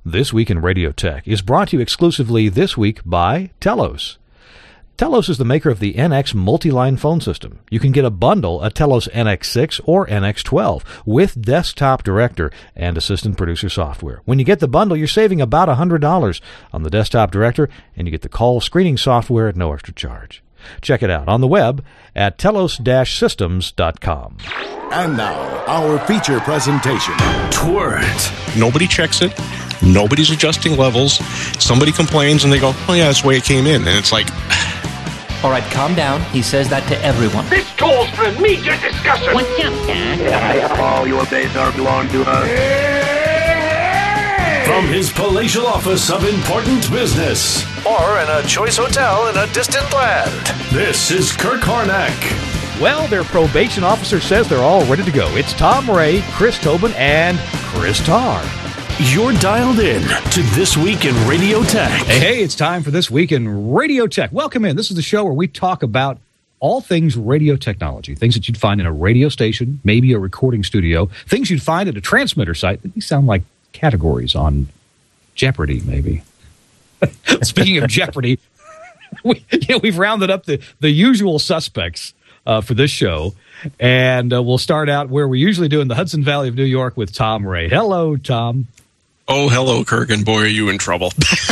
This Week in Radio Tech is brought to you exclusively this week by Telos. Telos is the maker of the NX multi-line phone system. You can get a bundle, a Telos NX6 or NX12, with Desktop Director and Assistant Producer software. When you get the bundle, you're saving about $100 on the Desktop Director, and you get the call screening software at no extra charge. Check it out on the web at telos-systems.com. And now, our feature presentation. Twert. Nobody checks it. Nobody's adjusting levels. Somebody complains and they go, oh yeah, that's the way it came in. And it's like... All right, calm down. He says that to everyone. This calls for immediate discussion. What's up, Doc? All your days are belong to us. From his palatial office of important business, or in a choice hotel in a distant land, this is Kirk Harnack. Well, their probation officer says they're all ready to go. It's Tom Ray, Chris Tobin, and Chris Tarr. You're dialed in to This Week in Radio Tech. Hey, it's time for This Week in Radio Tech. Welcome in. This is the show where we talk about all things radio technology, things that you'd find in a radio station, maybe a recording studio, things you'd find at a transmitter site. These sound like categories on Jeopardy, maybe. Speaking of Jeopardy, we've rounded up the usual suspects for this show, and we'll start out where we usually do in the Hudson Valley of New York with Tom Ray. Hello, Tom. Oh, hello, Kirk, and boy, are you in trouble.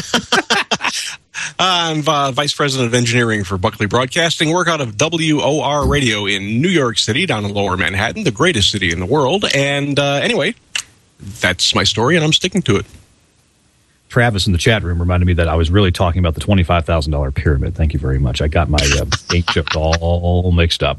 I'm Vice President of Engineering for Buckley Broadcasting, work out of WOR Radio in New York City, down in Lower Manhattan, the greatest city in the world. And anyway, that's my story, and I'm sticking to it. Travis in the chat room reminded me that I was really talking about the $25,000 pyramid. Thank you very much. I got my ink chips all mixed up.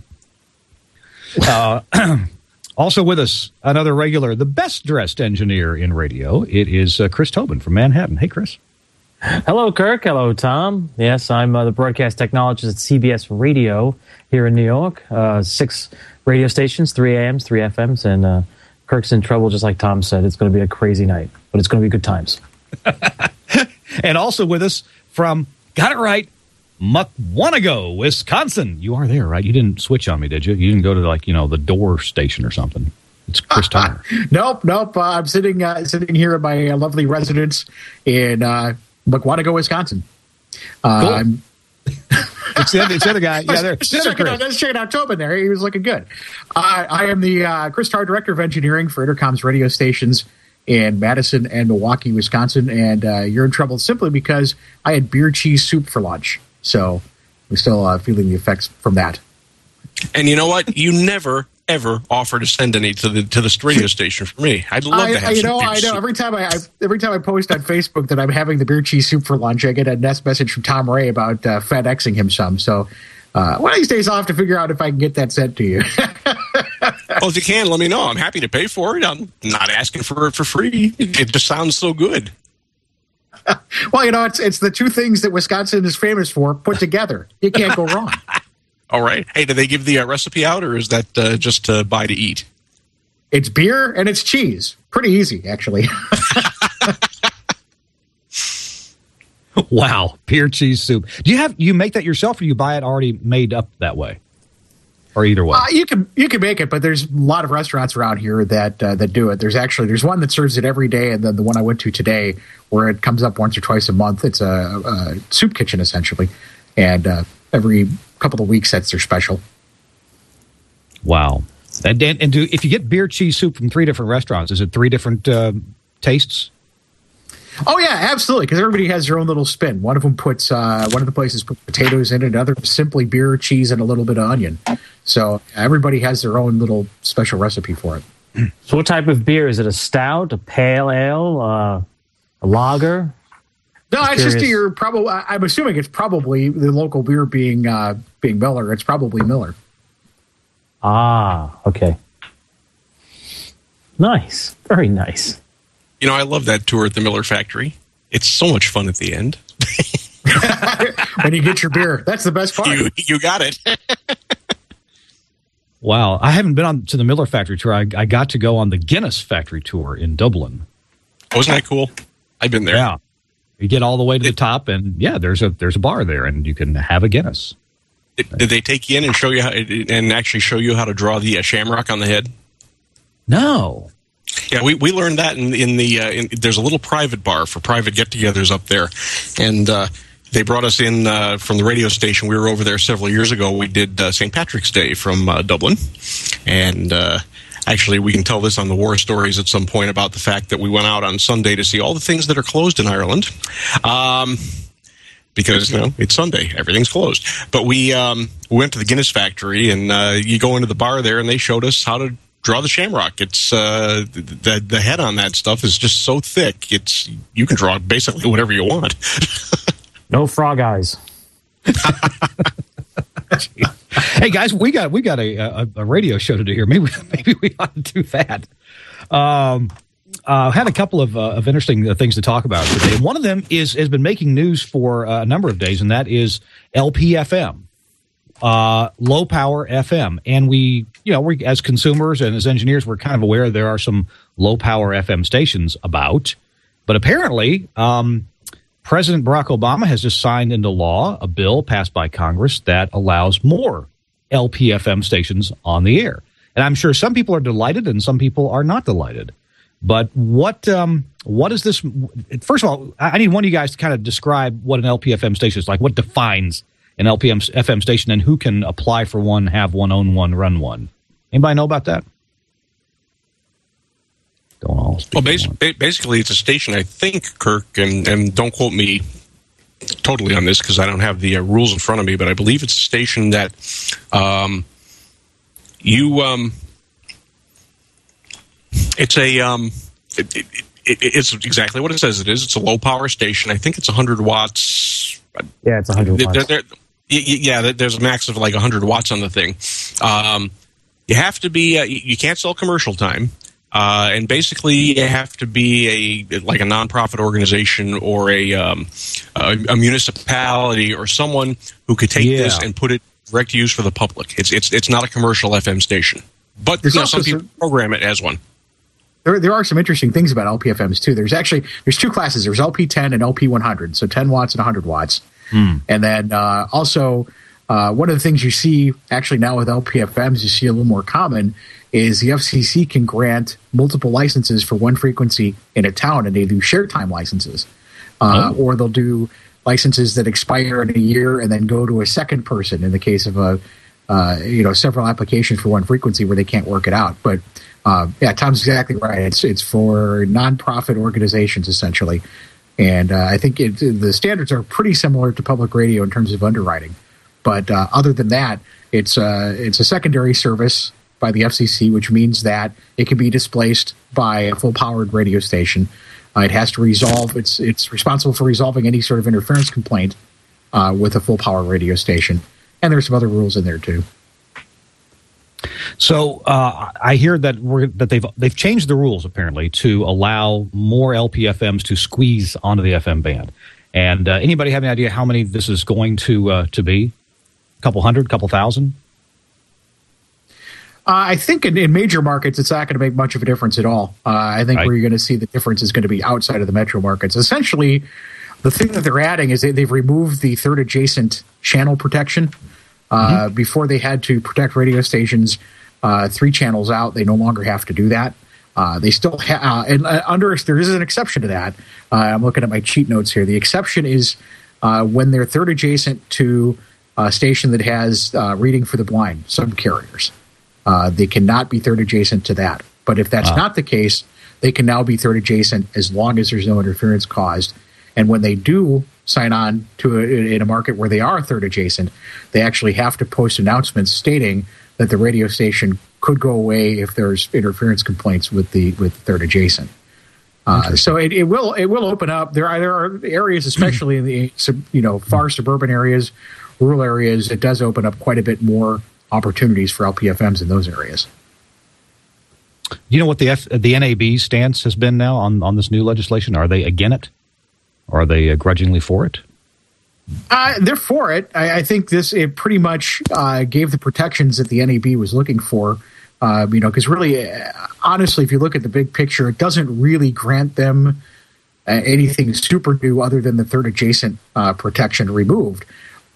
Also with us, another regular, the best-dressed engineer in radio. It is Chris Tobin from Manhattan. Hey, Chris. Hello, Kirk. Hello, Tom. Yes, I'm the broadcast technologist at CBS Radio here in New York. 6 radio stations, 3 AMs, 3 FMs, and Kirk's in trouble, just like Tom said. It's going to be a crazy night, but it's going to be good times. And also with us from, got it right, Mukwonago, Wisconsin. You are there, right? You didn't switch on me, did you? You didn't go to, the door station or something. It's Chris Tarr. Nope. I'm sitting here at my lovely residence in Mukwonago, Wisconsin. Cool. It's the other guy. Yeah, there. Let's check out Tobin there. He was looking good. I am the Chris Tarr, Director of Engineering for Intercom's radio stations in Madison and Milwaukee, Wisconsin. And you're in trouble simply because I had beer cheese soup for lunch. So we're still feeling the effects from that. And you know what? You never, ever offer to send any to the radio station for me. I'd love to have some beer soup. Every time I post on Facebook that I'm having the beer cheese soup for lunch, I get a message from Tom Ray about FedExing him some. So one of these days I'll have to figure out if I can get that sent to you. Well, if you can, let me know. I'm happy to pay for it. I'm not asking for it for free. It just sounds so good. Well, it's the two things that Wisconsin is famous for put together. You can't go wrong. All right. Hey, do they give the recipe out, or is that just to buy to eat? It's beer and it's cheese. Pretty easy, actually. Wow, beer cheese soup. Do you make that yourself, or you buy it already made up that way, or either way? You can make it, but there's a lot of restaurants around here that do it. There's one that serves it every day, and then the one I went to today, where it comes up once or twice a month. It's a soup kitchen essentially, and every couple of weeks that's their special. Wow. And if you get beer cheese soup from 3 different restaurants, is it 3 different tastes? Oh yeah, absolutely. Because everybody has their own little spin. One of them puts one of the places put potatoes in it. Another simply beer, cheese, and a little bit of onion. So everybody has their own little special recipe for it. So what type of beer is it? A stout, a pale ale, a lager? No, it's just your probably. I'm assuming it's probably the local beer being Miller. It's probably Miller. Ah, okay. Nice, very nice. I love that tour at the Miller factory. It's so much fun at the end. When you get your beer, that's the best part. You got it. Wow, I haven't been to the Miller factory tour. I got to go on the Guinness factory tour in Dublin. Wasn't that cool? I've been there. Yeah. You get all the way to the top, and there's a bar there, and you can have a Guinness. Did they take you in and show you how to draw the shamrock on the head? No. Yeah, we learned that in there's a little private bar for private get-togethers up there, and they brought us in from the radio station. We were over there several years ago. We did St. Patrick's Day from Dublin, and actually we can tell this on the War Stories at some point about the fact that we went out on Sunday to see all the things that are closed in Ireland. Because, it's Sunday. Everything's closed. But we went to the Guinness factory, and you go into the bar there, and they showed us how to draw the shamrock. It's the head on that stuff is just so thick. You can draw basically whatever you want. No frog eyes. Hey guys, we got a radio show to do here. Maybe we ought to do that. Had a couple of interesting things to talk about today. One of them has been making news for a number of days, and that is LPFM, low power FM. And we as consumers and as engineers, we're kind of aware there are some low power FM stations about, but apparently, President Barack Obama has just signed into law a bill passed by Congress that allows more LPFM stations on the air. And I'm sure some people are delighted and some people are not delighted. But what is this? First of all, I need one of you guys to kind of describe what an LPFM station is like. What defines an LPFM station, and who can apply for one, have one, own one, run one? Anybody know about that? Don't all speak. Well, basically, it's a station, I think, Kirk, and don't quote me totally on this because I don't have the rules in front of me, but I believe it's a station that it's exactly what it says it is. It's a low power station. I think it's 100 watts. Yeah, it's 100 watts. There's a max of like 100 watts on the thing. You have to be. You can't sell commercial time. And basically, you have to be a nonprofit organization or a municipality or someone who could take this and put it direct use for the public. It's not a commercial FM station, but some people program it as one. There are some interesting things about LPFMs too. There's two classes. There's LP10 and LP100, so 10 watts and 100 watts. And then also one of the things you see actually now with LPFMs, you see a little more common, is the FCC can grant multiple licenses for one frequency in a town, and they do share time licenses. Or they'll do licenses that expire in a year and then go to a second person in the case of several applications for one frequency where they can't work it out. But Tom's exactly right. It's for nonprofit organizations essentially, and I think the standards are pretty similar to public radio in terms of underwriting. But other than that, it's a secondary service by the FCC, which means that it can be displaced by a full-powered radio station. It has to resolve. It's responsible for resolving any sort of interference complaint with a full-power radio station, and there's some other rules in there too. So I hear that they've changed the rules apparently to allow more LPFMs to squeeze onto the FM band. And anybody have any idea how many this is going to be? A couple hundred, couple thousand? I think in major markets, it's not going to make much of a difference at all. I think where you're going to see the difference is going to be outside of the metro markets. Essentially, the thing that they're adding is they've removed the third adjacent channel protection. Before they had to protect radio stations 3 channels out. They no longer have to do that. They still there is an exception to that. I'm looking at my cheat notes here. The exception is when they're third adjacent to a station that has reading for the blind, subcarriers. They cannot be third adjacent to that. But if that's not the case, they can now be third adjacent as long as there's no interference caused. And when they do sign on to in a market where they are third adjacent, they actually have to post announcements stating that the radio station could go away if there's interference complaints with third adjacent. So it will open up. There are areas, especially in the far suburban areas, rural areas. It does open up quite a bit more opportunities for LPFMs in those areas. You know what the NAB stance has been now on this new legislation? Are they against it? Or are they grudgingly for it? They're for it. I think it pretty much gave the protections that the NAB was looking for. Because really, honestly, if you look at the big picture, it doesn't really grant them anything super new other than the third adjacent protection removed.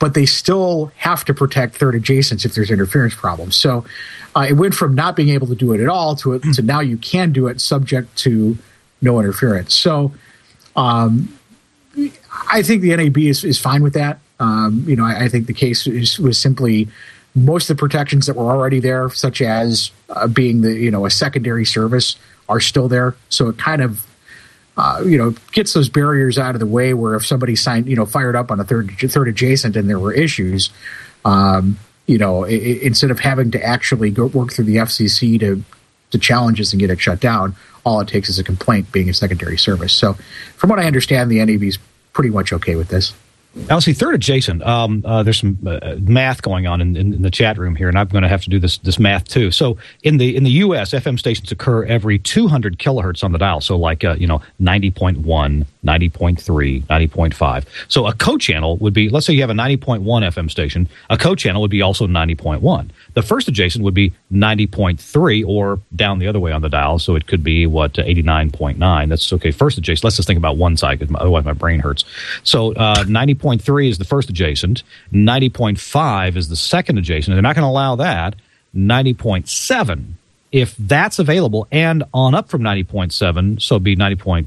but they still have to protect third adjacents if there's interference problems. So it went from not being able to do it at all to now you can do it subject to no interference. So I think the NAB is fine with that. I think the case was simply most of the protections that were already there, such as being a secondary service, are still there. So it kind of gets those barriers out of the way where if somebody fired up on a third adjacent and there were issues, instead of having to actually go work through the FCC to challenge this and get it shut down, all it takes is a complaint being a secondary service. So from what I understand, the NAB is pretty much okay with this. Now, see, third adjacent, there's some math going on in the chat room here, and I'm going to have to do this math too. So in the U.S., FM stations occur every 200 kilohertz on the dial, so like 90.1, 90.3, 90.5. So a co-channel would be, let's say you have a 90.1 FM station, a co-channel would be also 90.1. The first adjacent would be 90.3, or down the other way on the dial, so it could be, 89.9. That's okay, first adjacent. Let's just think about one side, because otherwise my brain hurts. So 90.3 is the first adjacent, 90.5 is the second adjacent. They're not going to allow that. 90.7, if that's available, and on up from 90.7, so it'd be 9,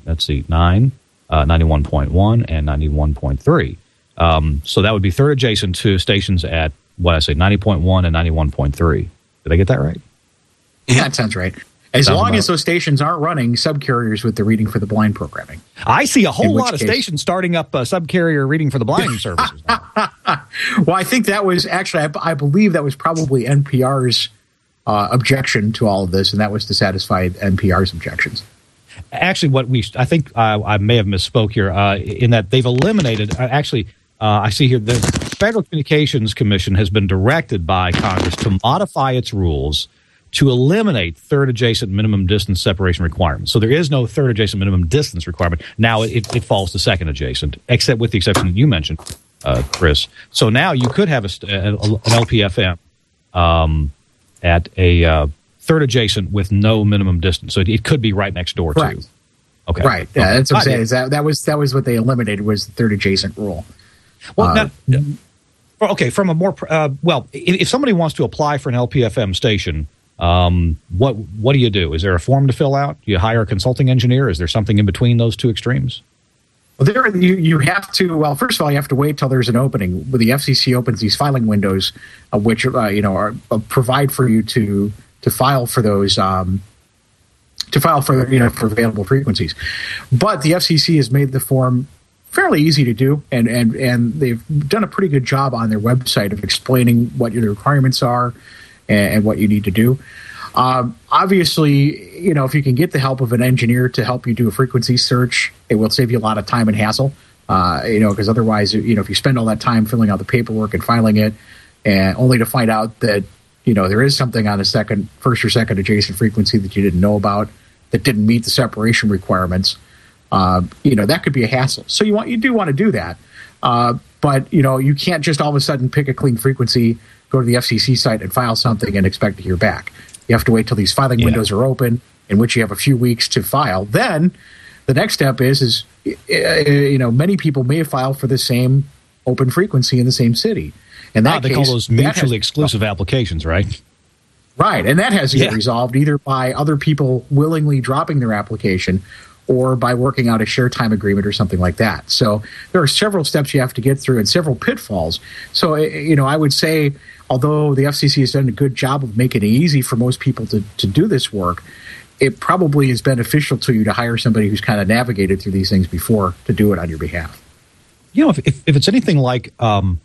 91.1, and 91.3. So that would be third adjacent to stations at, 90.1 and 91.3. Did I get that right? Yeah, that sounds right. As long as those stations aren't running subcarriers with the Reading for the Blind programming. I see a whole lot of stations starting up subcarrier Reading for the Blind services now. Well, I think that was actually, I believe that was probably NPR's objection to all of this, and that was to satisfy NPR's objections. Actually, I think I may have misspoke here in that they've eliminated, I see here the Federal Communications Commission has been directed by Congress to modify its rules to eliminate third adjacent minimum distance separation requirements. So there is no third adjacent minimum distance requirement. Now it falls to second adjacent, except with the exception that you mentioned, Chris. So now you could have an LPFM at a third adjacent with no minimum distance. So it could be right next door Correct. too. Okay. Right. Yeah, that's what I'm saying. That was what they eliminated, was the third adjacent rule. Well, okay. From a more if somebody wants to apply for an LPFM station, what do you do? Is there a form to fill out? Do you hire a consulting engineer? Is there something in between those two extremes? Well, you have to. Well, first of all, you have to wait till there's an opening. When the FCC opens these filing windows, which provide for you to file for those. To file for for available frequencies, but the FCC has made the form fairly easy to do, and they've done a pretty good job on their website of explaining what your requirements are and what you need to do. Obviously, if you can get the help of an engineer to help you do a frequency search, it will save you a lot of time and hassle. Because otherwise, if you spend all that time filling out the paperwork and filing it, and only to find out that there is something on a first or second adjacent frequency that you didn't know about that didn't meet the separation requirements. That could be a hassle. So you do want to do that. But you can't just all of a sudden pick a clean frequency, go to the FCC site and file something and expect to hear back. You have to wait till these filing windows are open, in which you have a few weeks to file. Then the next step is many people may file for the same open frequency in the same city. And that they call those mutually exclusive applications, right? Right, and that has to get resolved either by other people willingly dropping their application or by working out a share time agreement or something like that. So there are several steps you have to get through and several pitfalls. So, I would say, although the FCC has done a good job of making it easy for most people to do this work, it probably is beneficial to you to hire somebody who's kind of navigated through these things before to do it on your behalf. If it's anything like an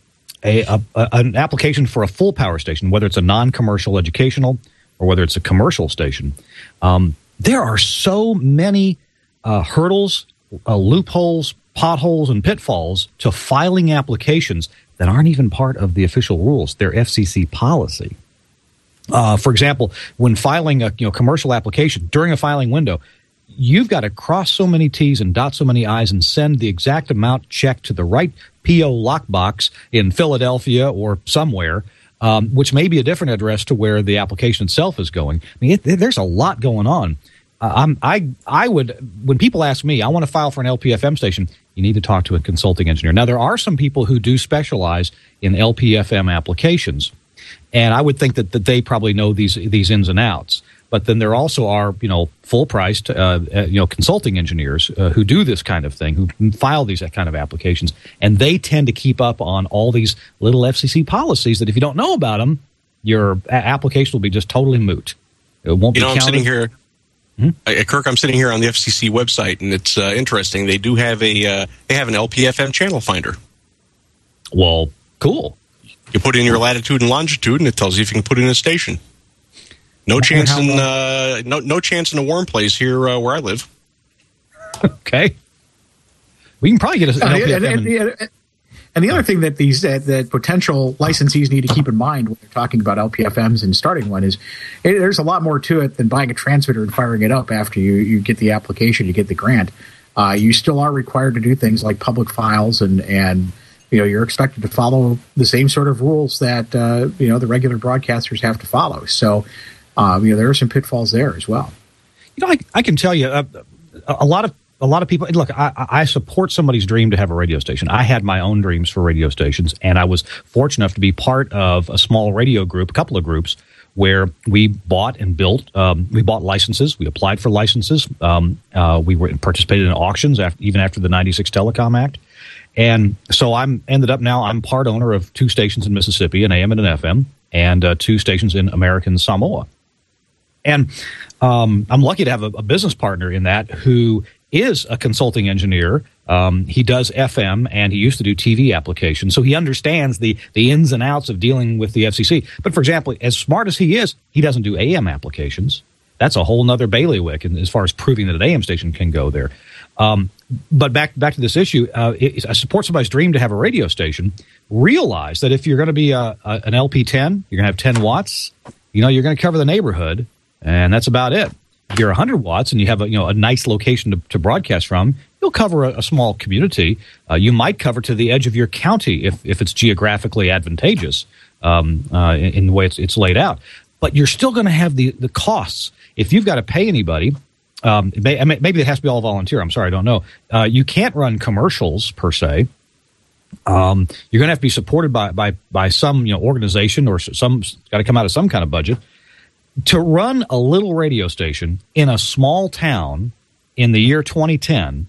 application for a full power station, whether it's a non-commercial educational or whether it's a commercial station, there are so many hurdles, loopholes, potholes, and pitfalls to filing applications that aren't even part of the official rules. They're FCC policy. For example, when filing a commercial application during a filing window, you've got to cross so many T's and dot so many I's and send the exact amount check to the right P.O. lockbox in Philadelphia or somewhere, which may be a different address to where the application itself is going. I mean, there's a lot going on. I would, when people ask me, I want to file for an LPFM station, you need to talk to a consulting engineer. Now, there are some people who do specialize in LPFM applications, and I would think that they probably know these ins and outs. But then there also are, full-priced, consulting engineers who do this kind of thing, who file these kind of applications, and they tend to keep up on all these little FCC policies that if you don't know about them, your application will be just totally moot. It won't be counted. I'm sitting here. Kirk, I'm sitting here on the FCC website, and it's interesting. They do have an LPFM channel finder. Well, cool. You put in your latitude and longitude, and it tells you if you can put in a station. No chance in a warm place here where I live. Okay, we can probably get an LPFM. And the other thing that that potential licensees need to keep in mind when they're talking about LPFMs and starting one is there's a lot more to it than buying a transmitter and firing it up after you get the application, you get the grant. You still are required to do things like public files and you're expected to follow the same sort of rules that the regular broadcasters have to follow. So there are some pitfalls there as well. I can tell you a lot of people, look, I support somebody's dream to have a radio station. I had my own dreams for radio stations, and I was fortunate enough to be part of a small radio group, a couple of groups, where we bought and built. We bought licenses. We applied for licenses. We participated in auctions even after the 96 Telecom Act. And so I'm part owner of 2 stations in Mississippi, an AM and an FM, and 2 stations in American Samoa. And I'm lucky to have a business partner in that who is a consulting engineer. He does FM, and he used to do TV applications, so he understands the ins and outs of dealing with the FCC. But, for example, as smart as he is, he doesn't do AM applications. That's a whole nother bailiwick as far as proving that an AM station can go there. But back to this issue, I support somebody's dream to have a radio station. Realize that if you're going to be an LP10, you're going to have 10 watts, you're going to cover the neighborhood, and that's about it. If you're 100 watts and you have a nice location to broadcast from, you'll cover a small community. You might cover to the edge of your county if it's geographically advantageous in the way it's laid out. But you're still going to have the costs. If you've got to pay anybody, maybe it has to be all volunteer. I'm sorry, I don't know. You can't run commercials per se. You're going to have to be supported by some organization, or some got to come out of some kind of budget. To run a little radio station in a small town in the year 2010,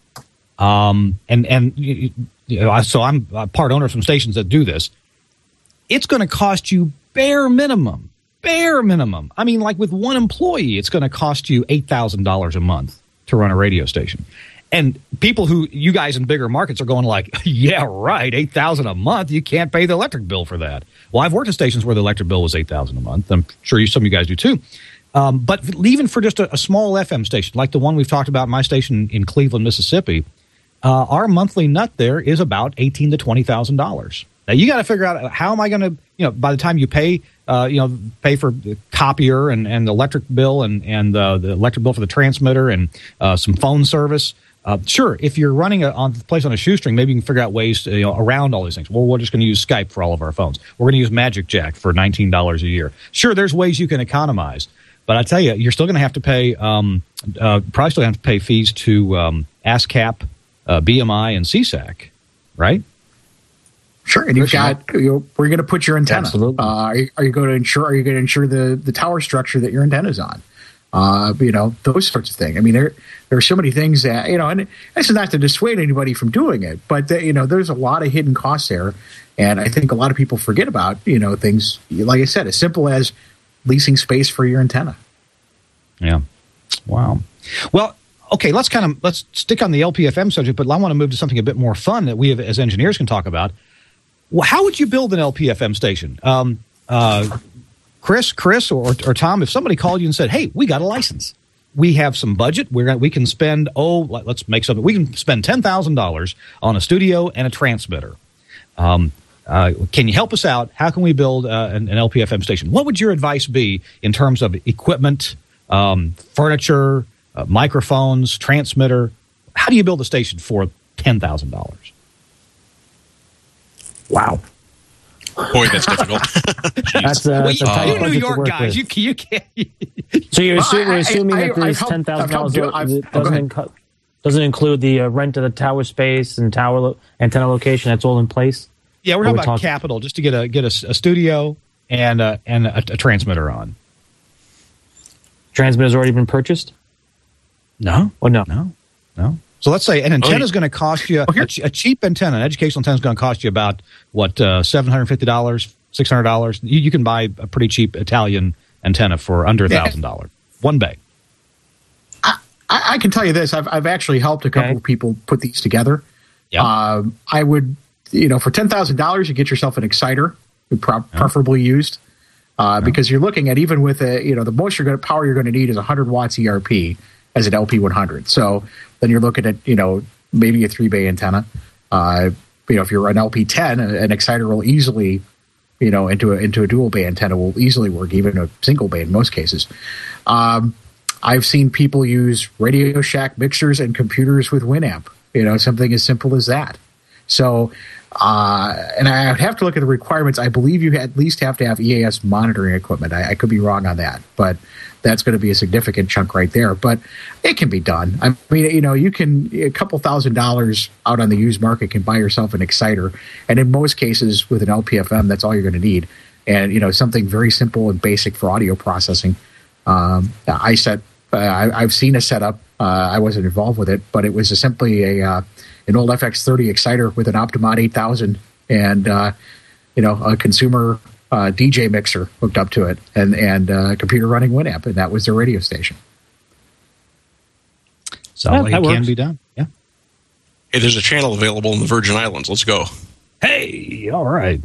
so I'm part owner of some stations that do this, it's going to cost you bare minimum. I mean, like with one employee, it's going to cost you $8,000 a month to run a radio station. And people you guys in bigger markets are going like, yeah, right, $8,000 a month. You can't pay the electric bill for that. Well, I've worked at stations where the electric bill was $8,000 a month. I'm sure some of you guys do too. But even for just a small FM station, like the one we've talked about, my station in Cleveland, Mississippi, our monthly nut there is about $18,000 to $20,000. Now you got to figure out how am I going to, by the time you pay for the copier and the electric bill and the electric bill for the transmitter and some phone service. Sure, if you're running on a shoestring, maybe you can figure out ways to, around all these things. Well, we're just going to use Skype for all of our phones. We're going to use Magic Jack for $19 a year. Sure, there's ways you can economize, but I tell you, you're still going to have to pay. Probably still have to pay fees to ASCAP, BMI, and CSAC, right? Sure, and you've got where you're going to put your antenna. Absolutely. Are you going to ensure the tower structure that your antenna's on? Those sorts of things. I mean, there are so many things that, and this is not to dissuade anybody from doing it, but, there's a lot of hidden costs there. And I think a lot of people forget about, things, like I said, as simple as leasing space for your antenna. Yeah. Wow. Well, okay, let's stick on the LPFM subject, but I want to move to something a bit more fun that we as engineers can talk about. Well, how would you build an LPFM station? Chris or Tom, if somebody called you and said, hey, we got a license. We have some budget. We can spend, let's make something. We can spend $10,000 on a studio and a transmitter. Can you help us out? How can we build an LPFM station? What would your advice be in terms of equipment, furniture, microphones, transmitter? How do you build a station for $10,000? Wow. Boy, that's difficult. That's a tight you budget New to York work guys, with. you can't. So you're assuming that this I've helped $10,000 doesn't include the rent of the tower space and tower antenna location. That's all in place. Yeah, we're talking about capital just to get a studio and a transmitter on. Transmitter's already been purchased? No. Oh, no. So let's say an antenna is going to cost you, a cheap antenna, an educational antenna is going to cost you about, $750, $600. You can buy a pretty cheap Italian antenna for under $1,000. One bay. I can tell you this. I've actually helped a couple of people put these together. Yeah. I would, for $10,000, you get yourself an exciter, preferably used, because you're looking at, even with the most power you're going to need is 100 watts ERP as an LP100. So then you're looking at, maybe a 3-bay antenna. If you're an LP10, an exciter will easily, into a dual bay antenna will easily work, even a single bay in most cases. I've seen people use Radio Shack mixers and computers with Winamp, something as simple as that. So, and I would have to look at the requirements. I believe you at least have to have EAS monitoring equipment. I could be wrong on that, but that's going to be a significant chunk right there. But it can be done. I mean, you can, a couple $1,000s out on the used market can buy yourself an exciter. And in most cases with an LPFM, that's all you're going to need. And, something very simple and basic for audio processing. I've seen a setup. I wasn't involved with it, but it was simply an old FX30 exciter with an Optimod 8000 and a consumer DJ mixer hooked up to it, and a computer running Winamp, and that was their radio station. So it can be done. Yeah. Hey, there's a channel available in the Virgin Islands. Let's go. Hey, all right.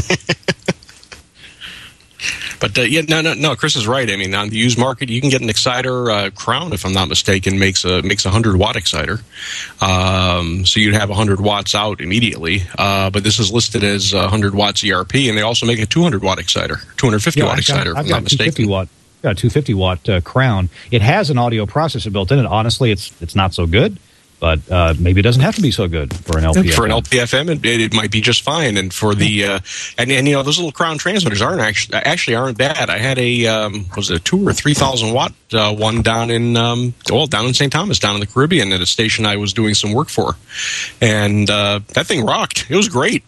But no. Chris is right. I mean, on the used market, you can get an exciter. Crown, if I'm not mistaken, makes a 100-watt exciter. So you'd have 100 watts out immediately. But this is listed as 100 watts ERP, and they also make a 200-watt exciter, 250-watt exciter, if I'm not mistaken. Got a 250-watt Crown. It has an audio processor built in it. Honestly, it's not so good. But maybe it doesn't have to be so good for an LPFM. For an LPFM, it might be just fine. And for the and those little Crown transmitters aren't bad. I had a was it a 2,000 or 3,000 watt one down in St. Thomas, down in the Caribbean, at a station I was doing some work for, and that thing rocked. It was great.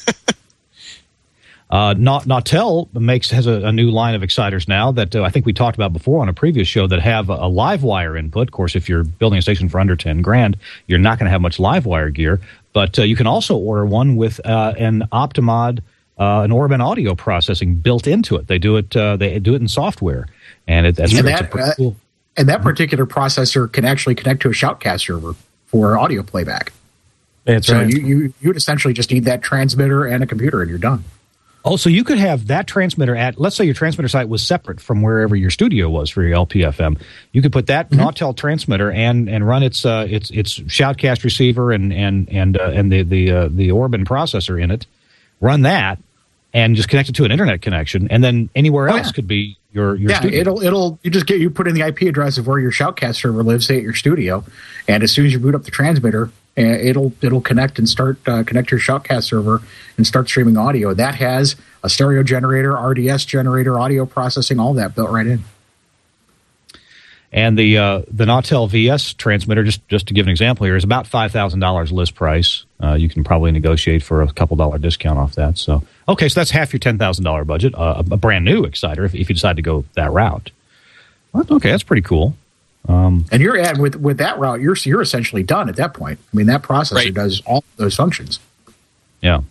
Nautel has a new line of exciters now that I think we talked about before on a previous show that have a live wire input. Of course, if you're building a station for under $10,000, you're not going to have much live wire gear. But you can also order one with an Optimod, an Orban audio processing built into it. They do it in software, and pretty cool. And that particular processor can actually connect to a Shoutcast server for audio playback. That's right. You would essentially just need that transmitter and a computer, and you're done. Oh, so you could have that transmitter let's say your transmitter site was separate from wherever your studio was for your LPFM. You could put that Nautel transmitter and run its Shoutcast receiver and the Orban processor in it. Run that and just connect it to an internet connection, and then anywhere else could be your studio. You put in the IP address of where your Shoutcast server lives, say at your studio, and as soon as you boot up the transmitter, it'll connect and start connect your Shoutcast server and start streaming audio. That has a stereo generator, RDS generator, audio processing, all that built right in. And the Nautel VS transmitter, just to give an example here, is about $5,000 list price. You can probably negotiate for a couple $1 discount off that. So that's half your $10,000 budget. A brand new exciter if you decide to go that route. Well, okay, that's pretty cool. And with that route, you're essentially done at that point. I mean, that processor does all those functions. Yeah.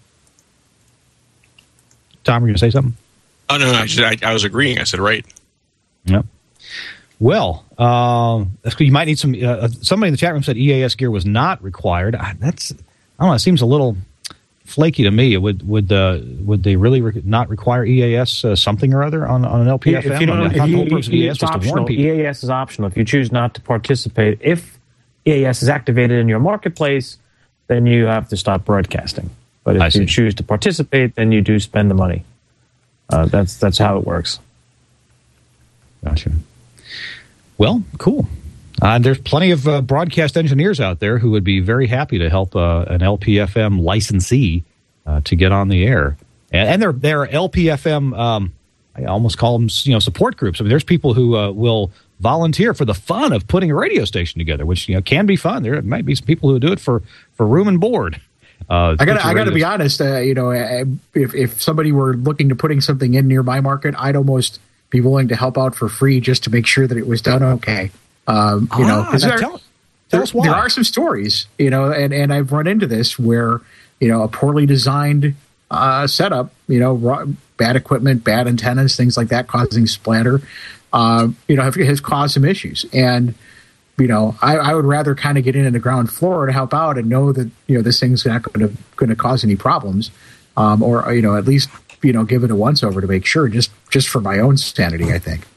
Tom, were you going to say something? Oh no, I was agreeing. I said right. Yep. Well, you might need some. Somebody in the chat room said EAS gear was not required. I don't know. It seems a little flaky to me. Would they really not require EAS something or other on an LPFM? It's optional. EAS is optional. If you choose not to participate, if EAS is activated in your marketplace, then you have to stop broadcasting. But if you choose to participate, then you do spend the money. That's how it works. Gotcha. Well, cool. There's plenty of broadcast engineers out there who would be very happy to help an LPFM licensee to get on the air. And there are LPFM. I almost call them support groups. I mean, there's people who will volunteer for the fun of putting a radio station together, which can be fun. There might be some people who do it for room and board. I got to be honest. If somebody were looking to putting something in near my market, I'd almost be willing to help out for free just to make sure that it was done okay. Tell us why. There are some stories, and I've run into this where a poorly designed setup, bad equipment, bad antennas, things like that, causing splatter, has caused some issues. And I would rather kind of get in the ground floor to help out and know that this thing's not going to cause any problems, or at least give it a once over to make sure, just for my own sanity, I think.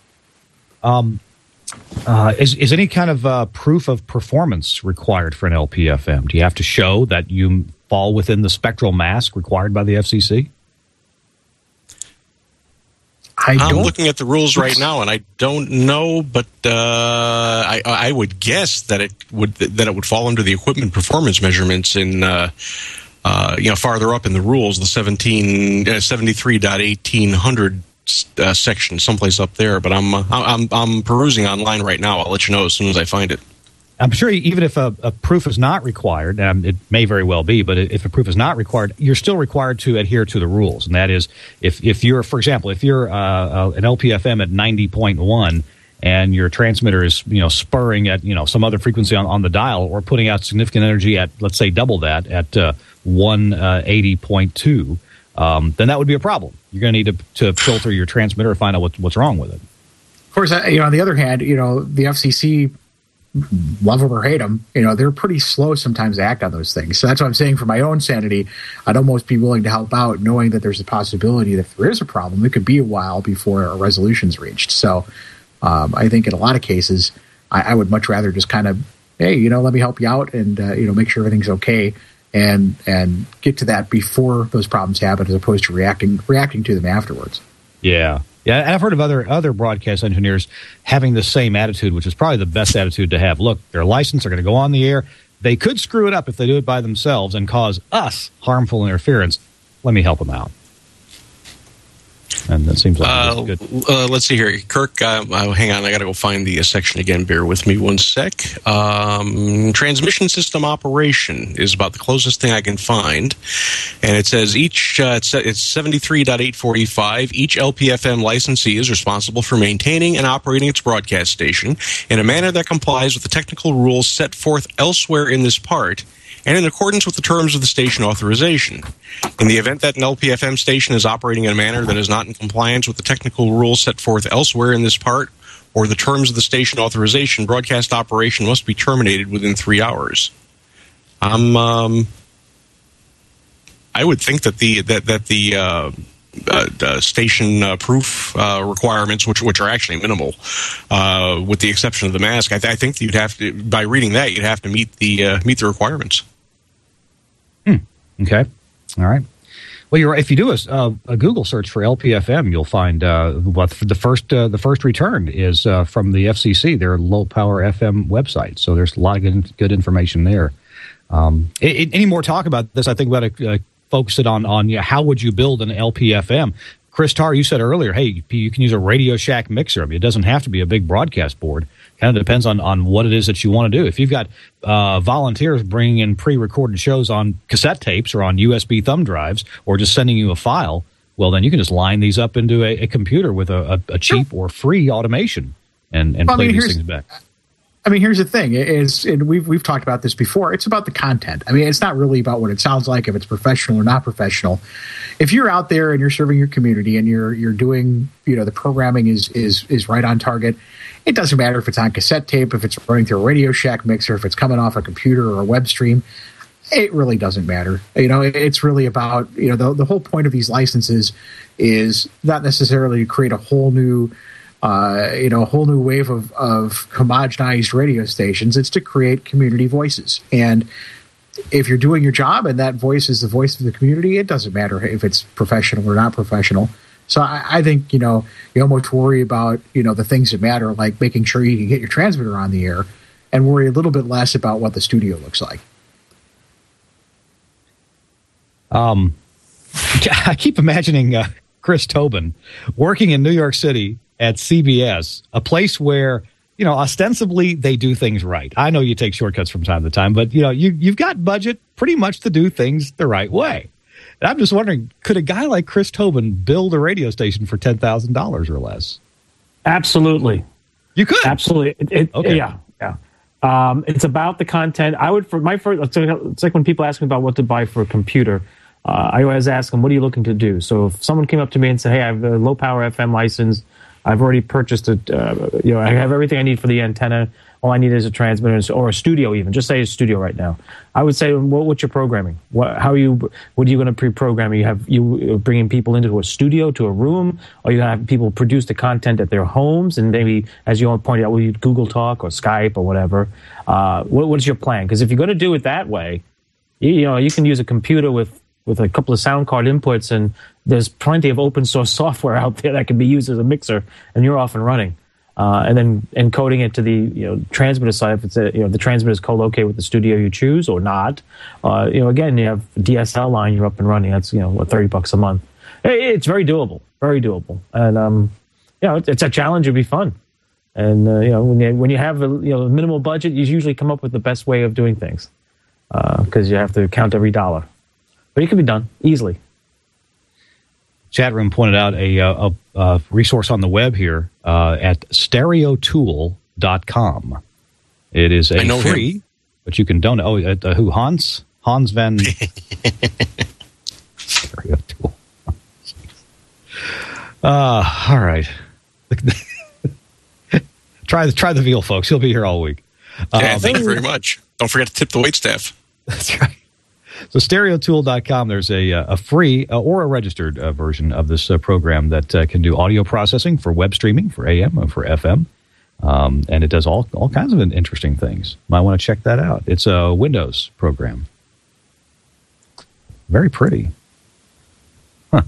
Is any kind of proof of performance required for an LPFM? Do you have to show that you fall within the spectral mask required by the FCC? I'm looking at the rules right now, and I don't know, but I would guess that it would fall under the equipment performance measurements in farther up in the rules, the 73.1800 section, someplace up there. But I'm perusing online right now. I'll let you know as soon as I find it. I'm sure even if a proof is not required, it may very well be, but if a proof is not required, you're still required to adhere to the rules. And that is, if you're, for example, if you're an LPFM at 90.1 and your transmitter is spurring at some other frequency on the dial, or putting out significant energy at, let's say, double that at 180.2, then that would be a problem. You're going to need to filter your transmitter and find out what's wrong with it. Of course, on the other hand, the FCC, love them or hate them, they're pretty slow sometimes to act on those things. So that's what I'm saying. For my own sanity, I'd almost be willing to help out, knowing that there's a possibility that if there is a problem, it could be a while before a resolution's reached. So I think in a lot of cases, I would much rather just kind of, hey, let me help you out and make sure everything's okay, and get to that before those problems happen, as opposed to reacting to them afterwards. Yeah. Yeah, and I've heard of other broadcast engineers having the same attitude, which is probably the best attitude to have. Look, they're licensed, they're going to go on the air. They could screw it up if they do it by themselves and cause us harmful interference. Let me help them out. And that seems like good. Let's see here. Kirk, hang on. I got to go find the section again. Bear with me one sec. Transmission system operation is about the closest thing I can find. And it says it's 73.845. Each LPFM licensee is responsible for maintaining and operating its broadcast station in a manner that complies with the technical rules set forth elsewhere in this part, and in accordance with the terms of the station authorization. In the event that an LPFM station is operating in a manner that is not in compliance with the technical rules set forth elsewhere in this part or the terms of the station authorization, broadcast operation must be terminated within 3 hours. I would think that the station proof requirements, which are actually minimal, with the exception of the mask, I think you'd have to, by reading that, you'd have to meet the requirements. Okay. All right. Well, you're right. If you do a Google search for LPFM, you'll find the first return is from the FCC, their low power FM website. So there's a lot of good information there. Any more talk about this? I think we ought to focus it on how would you build an LPFM. Chris Tarr, you said earlier, hey, you can use a Radio Shack mixer. I mean, it doesn't have to be a big broadcast board. Kind of depends on what it is that you want to do. If you've got volunteers bringing in pre-recorded shows on cassette tapes or on USB thumb drives, or just sending you a file, well, then you can just line these up into a computer with a cheap or free automation and play these things back. I mean, here's the thing: and we've talked about this before. It's about the content. I mean, it's not really about what it sounds like, if it's professional or not professional. If you're out there and you're serving your community and you're doing, the programming is right on target. It doesn't matter if it's on cassette tape, if it's running through a Radio Shack mixer, if it's coming off a computer or a web stream. It really doesn't matter. It's really about, the whole point of these licenses is not necessarily to create a whole new wave of homogenized radio stations. It's to create community voices. And if you're doing your job and that voice is the voice of the community, it doesn't matter if it's professional or not professional. So I think, you almost worry about, the things that matter, like making sure you can get your transmitter on the air, and worry a little bit less about what the studio looks like. I keep imagining Chris Tobin working in New York City at CBS, a place where, ostensibly they do things right. I know you take shortcuts from time to time, but, you've got budget pretty much to do things the right way. And I'm just wondering, could a guy like Chris Tobin build a radio station for $10,000 or less? Absolutely. You could? Absolutely. Okay. Yeah. It's about the content. It's like when people ask me about what to buy for a computer. I always ask them, what are you looking to do? So if someone came up to me and said, hey, I have a low power FM license, I've already purchased it, I have everything I need for the antenna, all I need is a transmitter or a studio even, just say a studio right now. I would say, what's your programming? What are you going to pre-program? You bringing people into a studio, to a room, or you going to have people produce the content at their homes, and maybe, as you all pointed out, will you Google Talk or Skype or whatever? What is your plan? Because if you're going to do it that way, you can use a computer with a couple of sound card inputs, and there's plenty of open source software out there that can be used as a mixer, and you're off and running. And then encoding it to the transmitter side, if it's the transmitter is co-located with the studio you choose or not. Again, you have a DSL line, you're up and running. That's $30 a month. It's very doable, and it's a challenge. It'd be fun, and when you have a minimal budget, you usually come up with the best way of doing things because you have to count every dollar. But it can be done easily. Chat room pointed out a resource on the web here at stereotool.com. It is free, but you can donate. Oh, who? Hans Van Stereotool. All right. Try the veal, folks. He'll be here all week. Thank you very much. Don't forget to tip the waitstaff. That's right. So stereotool.com, there's a free or a registered version of this program that can do audio processing for web streaming, for AM and for FM. And it does all kinds of interesting things. Might want to check that out. It's a Windows program. Very pretty. Huh.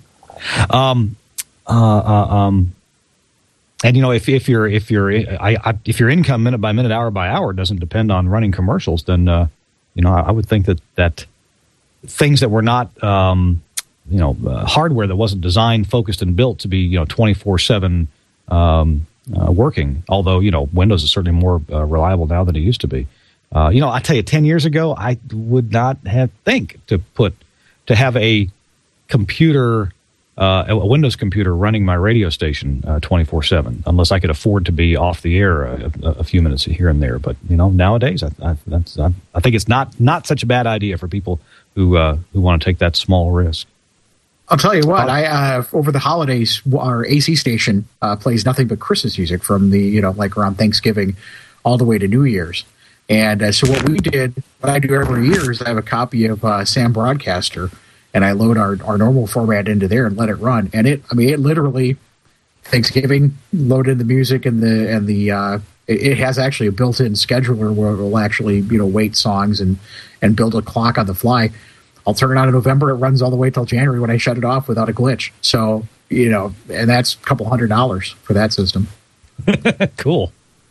And if your income minute by minute, hour by hour doesn't depend on running commercials, then I would think that things that were not hardware that wasn't designed, focused, and built to be 24/7 working. Although Windows is certainly more reliable now than it used to be. I tell you, 10 years ago, I would not have to have a computer. A Windows computer running my radio station 24/7, unless I could afford to be off the air a few minutes here and there. But nowadays, I think it's not such a bad idea for people who want to take that small risk. I'll tell you what, over the holidays, our AC station plays nothing but Christmas music from the like around Thanksgiving all the way to New Year's. And so what I do every year is I have a copy of Sam Broadcaster. And I load our normal format into there and let it run. And it literally, Thanksgiving, loaded the music and it has actually a built-in scheduler where it will actually, wait songs and build a clock on the fly. I'll turn it on in November. It runs all the way till January when I shut it off without a glitch. So, and that's a couple $100 for that system. Cool.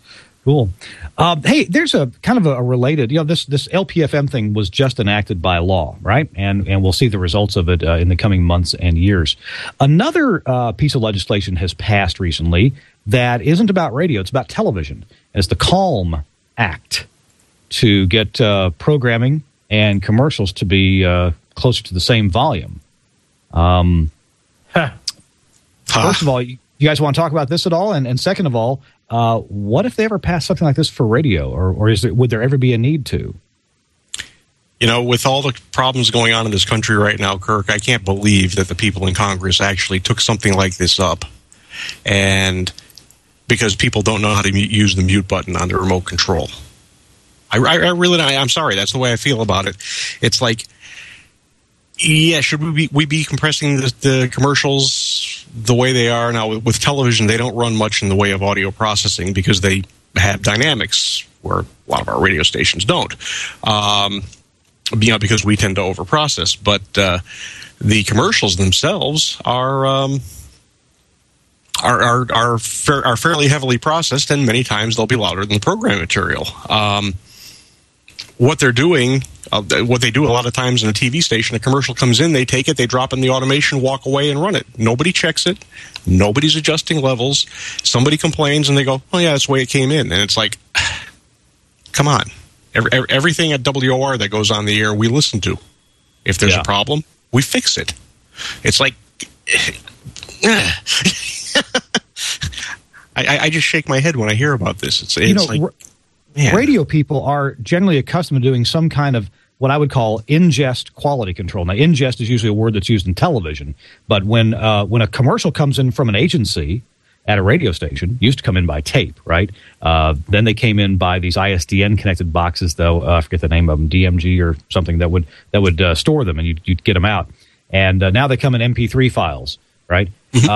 Hey, there's a kind of a related, this LPFM thing was just enacted by law, right? And we'll see the results of it in the coming months and years. Another piece of legislation has passed recently that isn't about radio, it's about television. And it's the CALM Act to get programming and commercials to be closer to the same volume. First of all, you guys want to talk about this at all? And second of all, what if they ever pass something like this for radio, or would there ever be a need to? With all the problems going on in this country right now, Kirk, I can't believe that the people in Congress actually took something like this up. And because people don't know how to use the mute button on the remote control. I'm sorry, that's the way I feel about it. It's like, yeah, should we be compressing the commercials the way they are now? With television, they don't run much in the way of audio processing because they have dynamics where a lot of our radio stations don't. Because we tend to overprocess. But the commercials themselves are fairly heavily processed, and many times they'll be louder than the program material. what they're doing, what they do a lot of times in a TV station, a commercial comes in, they take it, they drop in the automation, walk away and run it. Nobody checks it. Nobody's adjusting levels. Somebody complains and they go, oh yeah, that's the way it came in. And it's like, come on. Everything at WOR that goes on the air, we listen to. If there's a problem, we fix it. It's like, I just shake my head when I hear about this. It's like, man. Radio people are generally accustomed to doing some kind of what I would call ingest quality control. Now, ingest is usually a word that's used in television, but when a commercial comes in from an agency at a radio station, used to come in by tape, right? Then they came in by these ISDN connected boxes, though I forget the name of them, DMG or something that would store them, and you'd get them out. And now they come in MP3 files, right?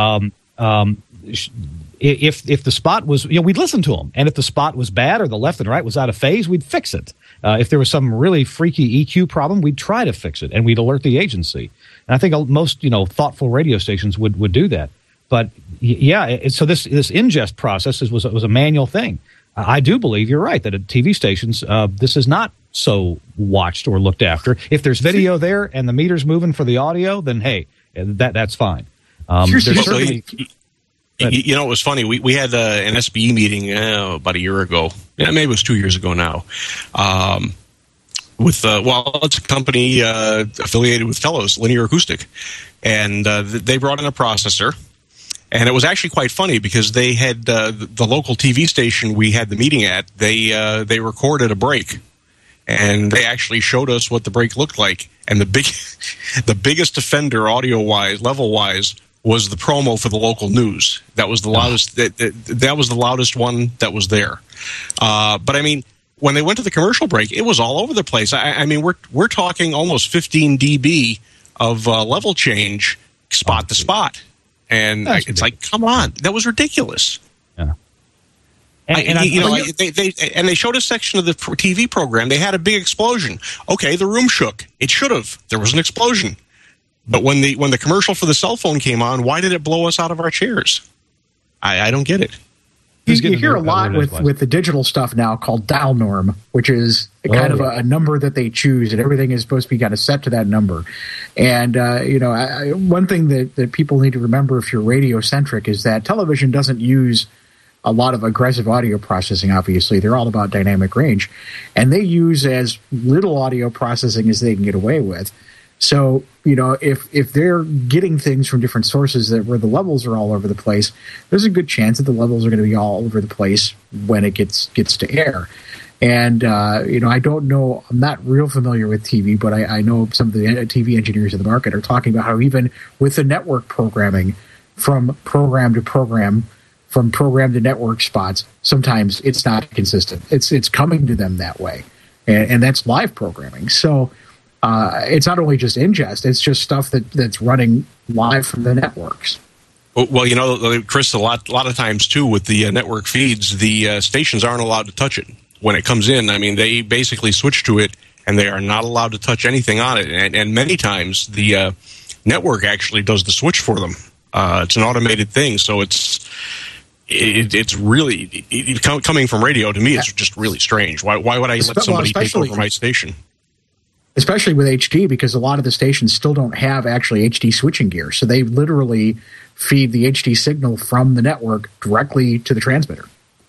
If the spot was, we'd listen to them, and if the spot was bad or the left and right was out of phase, we'd fix it. If there was some really freaky EQ problem, we'd try to fix it, and we'd alert the agency. And I think most thoughtful radio stations would do that. But so this ingest process was a manual thing. I do believe you're right that at TV stations this is not so watched or looked after. If there's video there and the meter's moving for the audio, then hey, that's fine. It was funny. We had an SBE meeting about a year ago. Yeah, maybe it was 2 years ago now. It's a company affiliated with Telos, Linear Acoustic, and they brought in a processor. And it was actually quite funny because they had the local TV station we had the meeting at. They recorded a break, and they actually showed us what the break looked like. And the biggest offender, audio wise, level wise, was the promo for the local news. That was the loudest. That was the loudest one that was there. But I mean, when they went to the commercial break, it was all over the place. I mean, we're talking almost 15 dB of level change spot to spot, and it's like, come on, that was ridiculous. Yeah. They showed a section of the TV program. They had a big explosion. Okay, the room shook. It should have. There was an explosion. But when the commercial for the cell phone came on, why did it blow us out of our chairs? I don't get it. You hear a lot with the digital stuff now called dial norm, which is kind of a number that they choose, and everything is supposed to be kind of set to that number. And one thing that people need to remember if you're radio centric is that television doesn't use a lot of aggressive audio processing. Obviously, they're all about dynamic range, and they use as little audio processing as they can get away with. So, if they're getting things from different sources where the levels are all over the place, there's a good chance that the levels are going to be all over the place when it gets to air. And, I don't know, I'm not real familiar with TV, but I know some of the TV engineers in the market are talking about how even with the network programming from program to program, from program to network spots, sometimes it's not consistent. It's coming to them that way. And that's live programming. So, it's not only just ingest; it's just stuff that's running live from the networks. Well, Chris, a lot of times too with the network feeds, the stations aren't allowed to touch it when it comes in. I mean, they basically switch to it, and they are not allowed to touch anything on it. And many times the network actually does the switch for them. It's an automated thing, so it's really coming from radio to me. It's just really strange. Why would I let somebody take over my station? Especially with HD, because a lot of the stations still don't have actually HD switching gear. So they literally feed the HD signal from the network directly to the transmitter.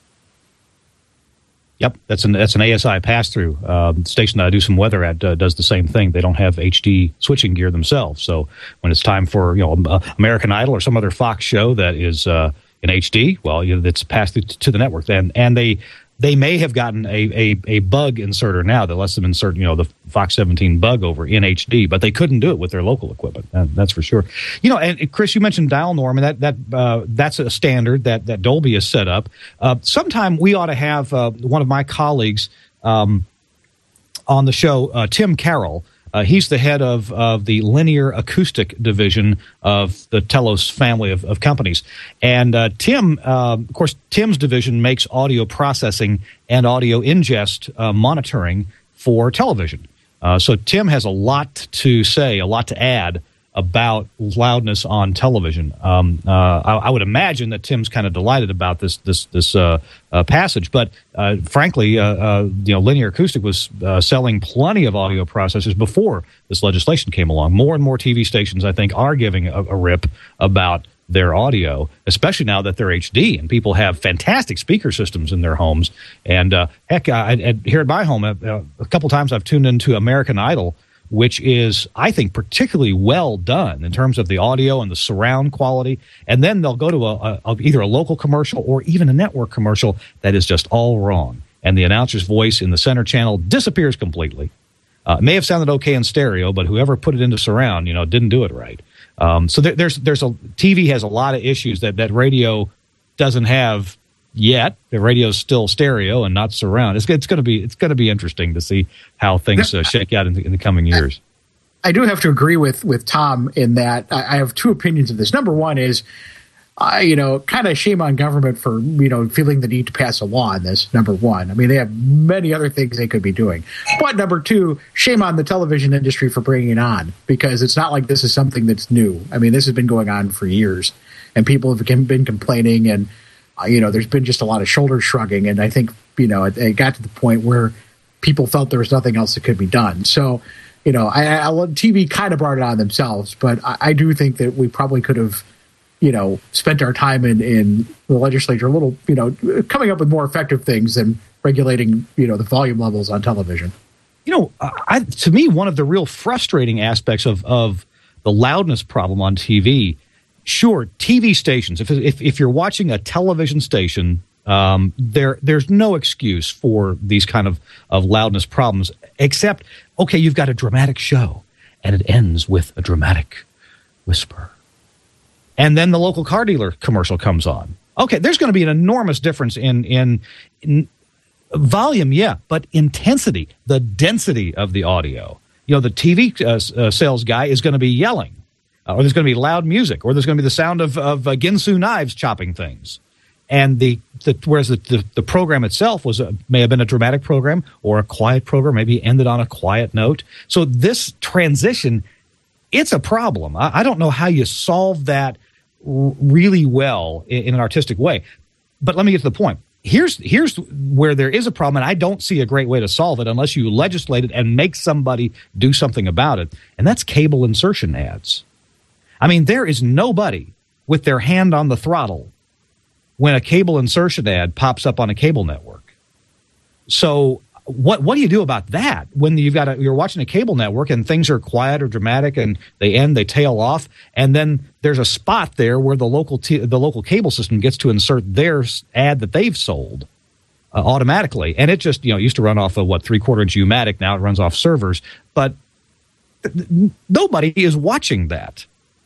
Yep, that's an ASI pass-through. The station that I do some weather at does the same thing. They don't have HD switching gear themselves. So when it's time for American Idol or some other Fox show that is in HD, well, it's passed through to the network. And they may have gotten a bug inserter now that lets them insert, the Fox 17 bug over in HD, but they couldn't do it with their local equipment. That's for sure. And Chris, you mentioned dial norm, and that's a standard that Dolby has set up. Sometime we ought to have one of my colleagues on the show, Tim Carroll. He's the head of the Linear Acoustic division of the Telos family of companies. And Tim, of course, Tim's division makes audio processing and audio ingest monitoring for television. So Tim has a lot to say, a lot to add about loudness on television. I would imagine that Tim's kind of delighted about this passage, but frankly, Linear Acoustic was selling plenty of audio processors before this legislation came along. More and more TV stations, I think, are giving a rip about their audio, especially now that they're HD and people have fantastic speaker systems in their homes. And here at my home, a couple times I've tuned into American Idol, which is, I think, particularly well done in terms of the audio and the surround quality. And then they'll go to either a local commercial or even a network commercial that is just all wrong. And the announcer's voice in the center channel disappears completely. It may have sounded okay in stereo, but whoever put it into surround, didn't do it right. So there's TV has a lot of issues that radio doesn't have yet. The radio's still stereo and not surround. It's going to be interesting to see how things shake out in the coming years. I do have to agree with Tom in that I have two opinions of this. Number one is, kind of shame on government for, feeling the need to pass a law on this, number one. I mean, they have many other things they could be doing. But number two, shame on the television industry for bringing it on, because it's not like this is something that's new. I mean, this has been going on for years, and people have been complaining, and, there's been just a lot of shoulder shrugging. And I think, it got to the point where people felt there was nothing else that could be done. So, TV kind of brought it on themselves, but I do think that we probably could have, spent our time in the legislature a little, coming up with more effective things than regulating, the volume levels on television. To me, one of the real frustrating aspects of the loudness problem on TV, sure, TV stations, if you're watching a television station, there's no excuse for these kind of loudness problems, except, okay, you've got a dramatic show, and it ends with a dramatic whisper. And then the local car dealer commercial comes on. Okay, there's going to be an enormous difference in volume, yeah, but intensity, the density of the audio. The TV sales guy is going to be yelling, or there's going to be loud music, or there's going to be the sound of Ginsu knives chopping things. And whereas the program itself may have been a dramatic program or a quiet program, maybe ended on a quiet note. So this transition, it's a problem. I don't know how you solve that really well in an artistic way. But let me get to the point. Here's where there is a problem, and I don't see a great way to solve it unless you legislate it and make somebody do something about it, and that's cable insertion ads. I mean, there is nobody with their hand on the throttle when a cable insertion ad pops up on a cable network. So what do you do about that when you're watching a cable network and things are quiet or dramatic and they tail off, and then there's a spot there where the local cable system gets to insert their ad that they've sold automatically, and it just used to run off of 3/4-inch U-matic, now it runs off servers, but nobody is watching that,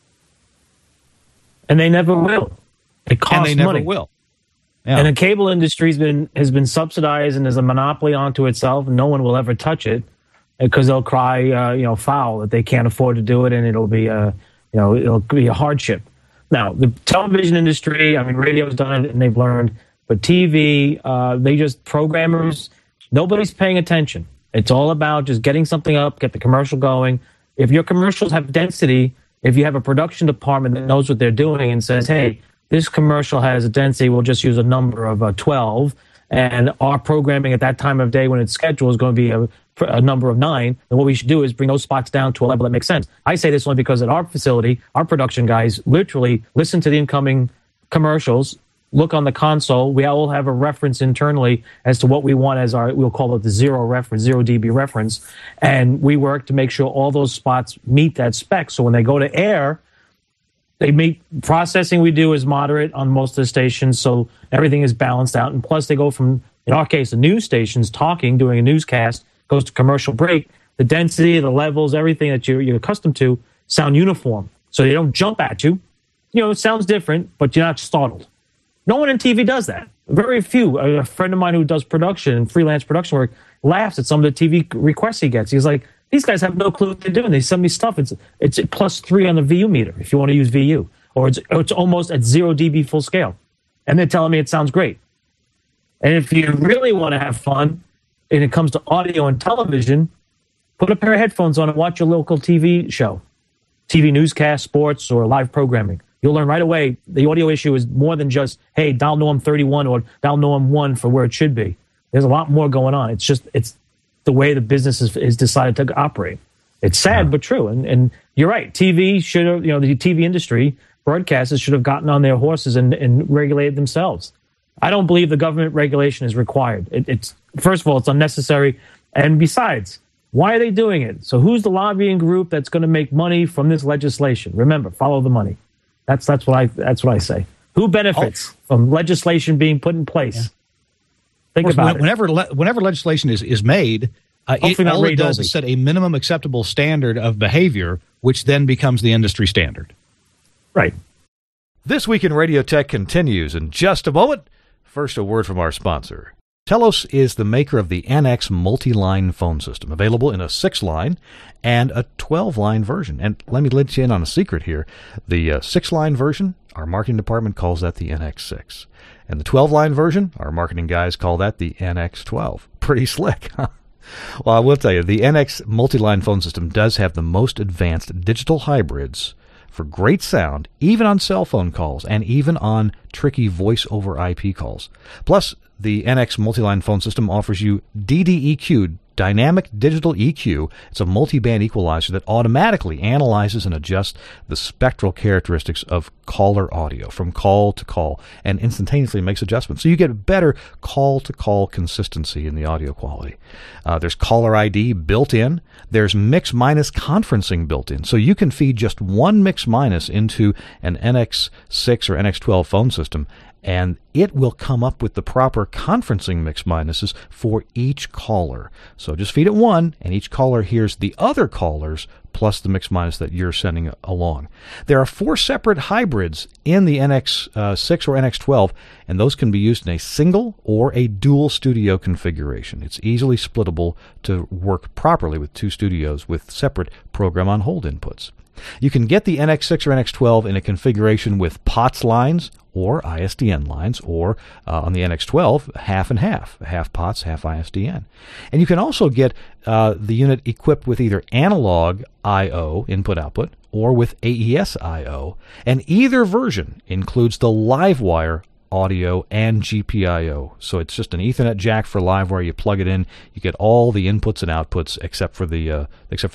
and they never will. It costs money. And they never will. Yeah. And the cable industry has been subsidized and is a monopoly onto itself. And no one will ever touch it because they'll cry, foul that they can't afford to do it, and it'll be it'll be a hardship. Now, the television industry, radio's done it and they've learned, but TV, programmers, nobody's paying attention. It's all about just getting something up, get the commercial going. If your commercials have density, if you have a production department that knows what they're doing and says, hey, this commercial has a density, we'll just use a number of 12, and our programming at that time of day when it's scheduled is going to be a number of 9, then what we should do is bring those spots down to a level that makes sense. I say this only because at our facility, our production guys literally listen to the incoming commercials, look on the console. We all have a reference internally as to what we want as we'll call it the 0 dB reference, and we work to make sure all those spots meet that spec. So when they go to air, they meet processing we do is moderate on most of the stations, so everything is balanced out. And plus, they go from, in our case, the news stations doing a newscast, goes to commercial break. The density, the levels, everything that you're accustomed to sound uniform, so they don't jump at you. It sounds different, but you're not startled. No one in TV does that. Very few. A friend of mine who does production, freelance production work, laughs at some of the TV requests he gets. He's like, these guys have no clue what they're doing. They send me stuff. It's +3 on the VU meter if you want to use VU, or it's almost at 0 dB full scale, and they're telling me it sounds great. And if you really want to have fun, and it comes to audio and television, put a pair of headphones on and watch your local TV show. TV newscast, sports, or live programming. You'll learn right away the audio issue is more than just, hey, dial norm 31 or dial norm 1 for where it should be. There's a lot more going on. It's the way the business is decided to operate. It's sad, but true. And you're right. TV should have, the TV industry, broadcasters should have gotten on their horses and regulated themselves. I don't believe the government regulation is required. It's first of all, it's unnecessary. And besides, why are they doing it? So who's the lobbying group that's going to make money from this legislation? Remember, follow the money. That's what I say. Who benefits from legislation being put in place? Think about it. Whenever legislation is made, all it does is set a minimum acceptable standard of behavior, which then becomes the industry standard. Right. This Week in Radio Tech continues in just a moment. First, a word from our sponsor. Telos is the maker of the NX multi-line phone system, available in a 6-line and a 12-line version. And let me let you in on a secret here. The 6-line version, our marketing department calls that the NX6. And the 12-line version, our marketing guys call that the NX12. Pretty slick, huh? Well, I will tell you, the NX multi-line phone system does have the most advanced digital hybrids for great sound, even on cell phone calls and even on tricky voice over IP calls. Plus, the NX multi-line phone system offers you DDEQ, Dynamic Digital EQ. It's a multi-band equalizer that automatically analyzes and adjusts the spectral characteristics of caller audio from call to call and instantaneously makes adjustments. So you get better call-to-call consistency in the audio quality. There's caller ID built in. There's mix-minus conferencing built in. So you can feed just one mix-minus into an NX6 or NX12 phone system, and it will come up with the proper conferencing mix-minuses for each caller. So just feed it one, and each caller hears the other callers plus the mix-minus that you're sending along. There are 4 separate hybrids in the NX6 or NX12, and those can be used in a single or a dual studio configuration. It's easily splittable to work properly with 2 studios with separate program on hold inputs. You can get the NX6 or NX12 in a configuration with POTS lines or ISDN lines, or on the NX12, half and half POTS, half ISDN. And you can also get the unit equipped with either analog I/O, input-output, or with AES I/O, and either version includes the LiveWire audio and GPIO. So it's just an Ethernet jack for LiveWire. You plug it in, you get all the inputs and outputs except for the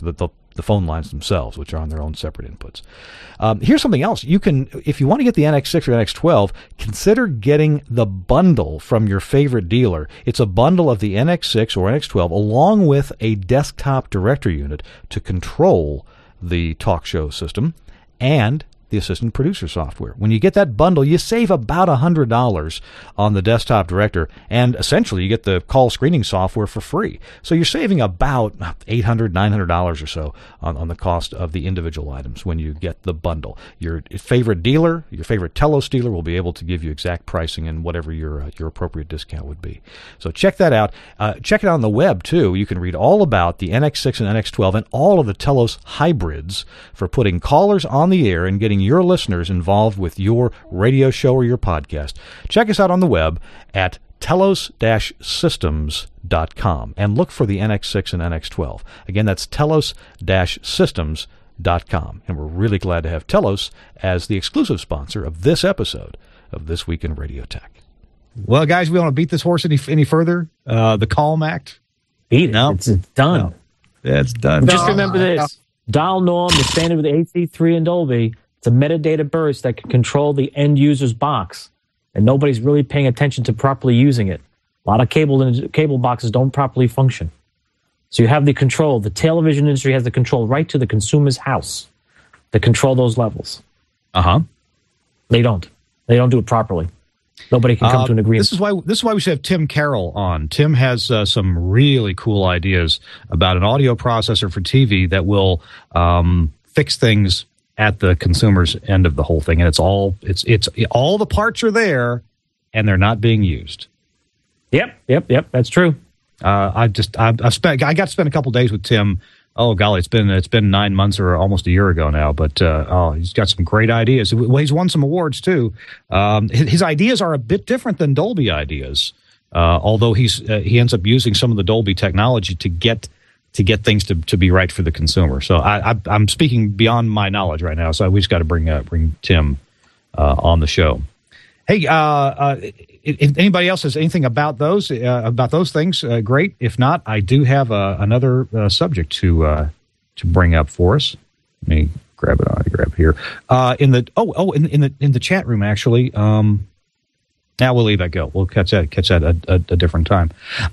phone lines themselves, which are on their own separate inputs. Here's something else. You can, if you want to get the NX6 or NX12, consider getting the bundle from your favorite dealer. It's a bundle of the NX6 or NX12 along with a desktop directory unit to control the talk show system and the assistant producer software. When you get that bundle, you save about $100 on the desktop director, and essentially you get the call screening software for free. So you're saving about $800, $900 or so on the cost of the individual items when you get the bundle. Your favorite dealer, your favorite Telos dealer, will be able to give you exact pricing and whatever your appropriate discount would be. So check that out. Check it out on the web, too. You can read all about the NX6 and NX12 and all of the Telos hybrids for putting callers on the air and getting your listeners involved with your radio show or your podcast. Check us out on the web at telos-systems.com and look for the NX6 and NX12. Again, that's telos-systems.com. And we're really glad to have Telos as the exclusive sponsor of this episode of This Week in Radio Tech. Well, guys, we want to beat this horse any further? The Calm Act? Beat it. No? It's done. No. Yeah, it's done. Just remember this. Dial norm, the standard with AC3 and Dolby. It's a metadata burst that can control the end user's box, and nobody's really paying attention to properly using it. A lot of cable boxes don't properly function. So you have the control. The television industry has the control right to the consumer's house to control those levels. Uh-huh. They don't. They don't do it properly. Nobody can come to an agreement. This is why we should have Tim Carroll on. Tim has some really cool ideas about an audio processor for TV that will fix things at the consumer's end of the whole thing, and it's all the parts are there, and they're not being used. Yep, that's true. I got to spend a couple days with Tim. Oh golly, it's been 9 months or almost a year ago now, but he's got some great ideas. Well, he's won some awards too. His ideas are a bit different than Dolby ideas, although he ends up using some of the Dolby technology to get to get things to be right for the consumer. So I'm speaking beyond my knowledge right now. So we just got to bring Tim on the show. Hey, if anybody else has anything about those things, great. If not, I do have another subject to bring up for us. Let me grab it here. In the chat room, actually. Now we'll leave that go. We'll catch that a different time.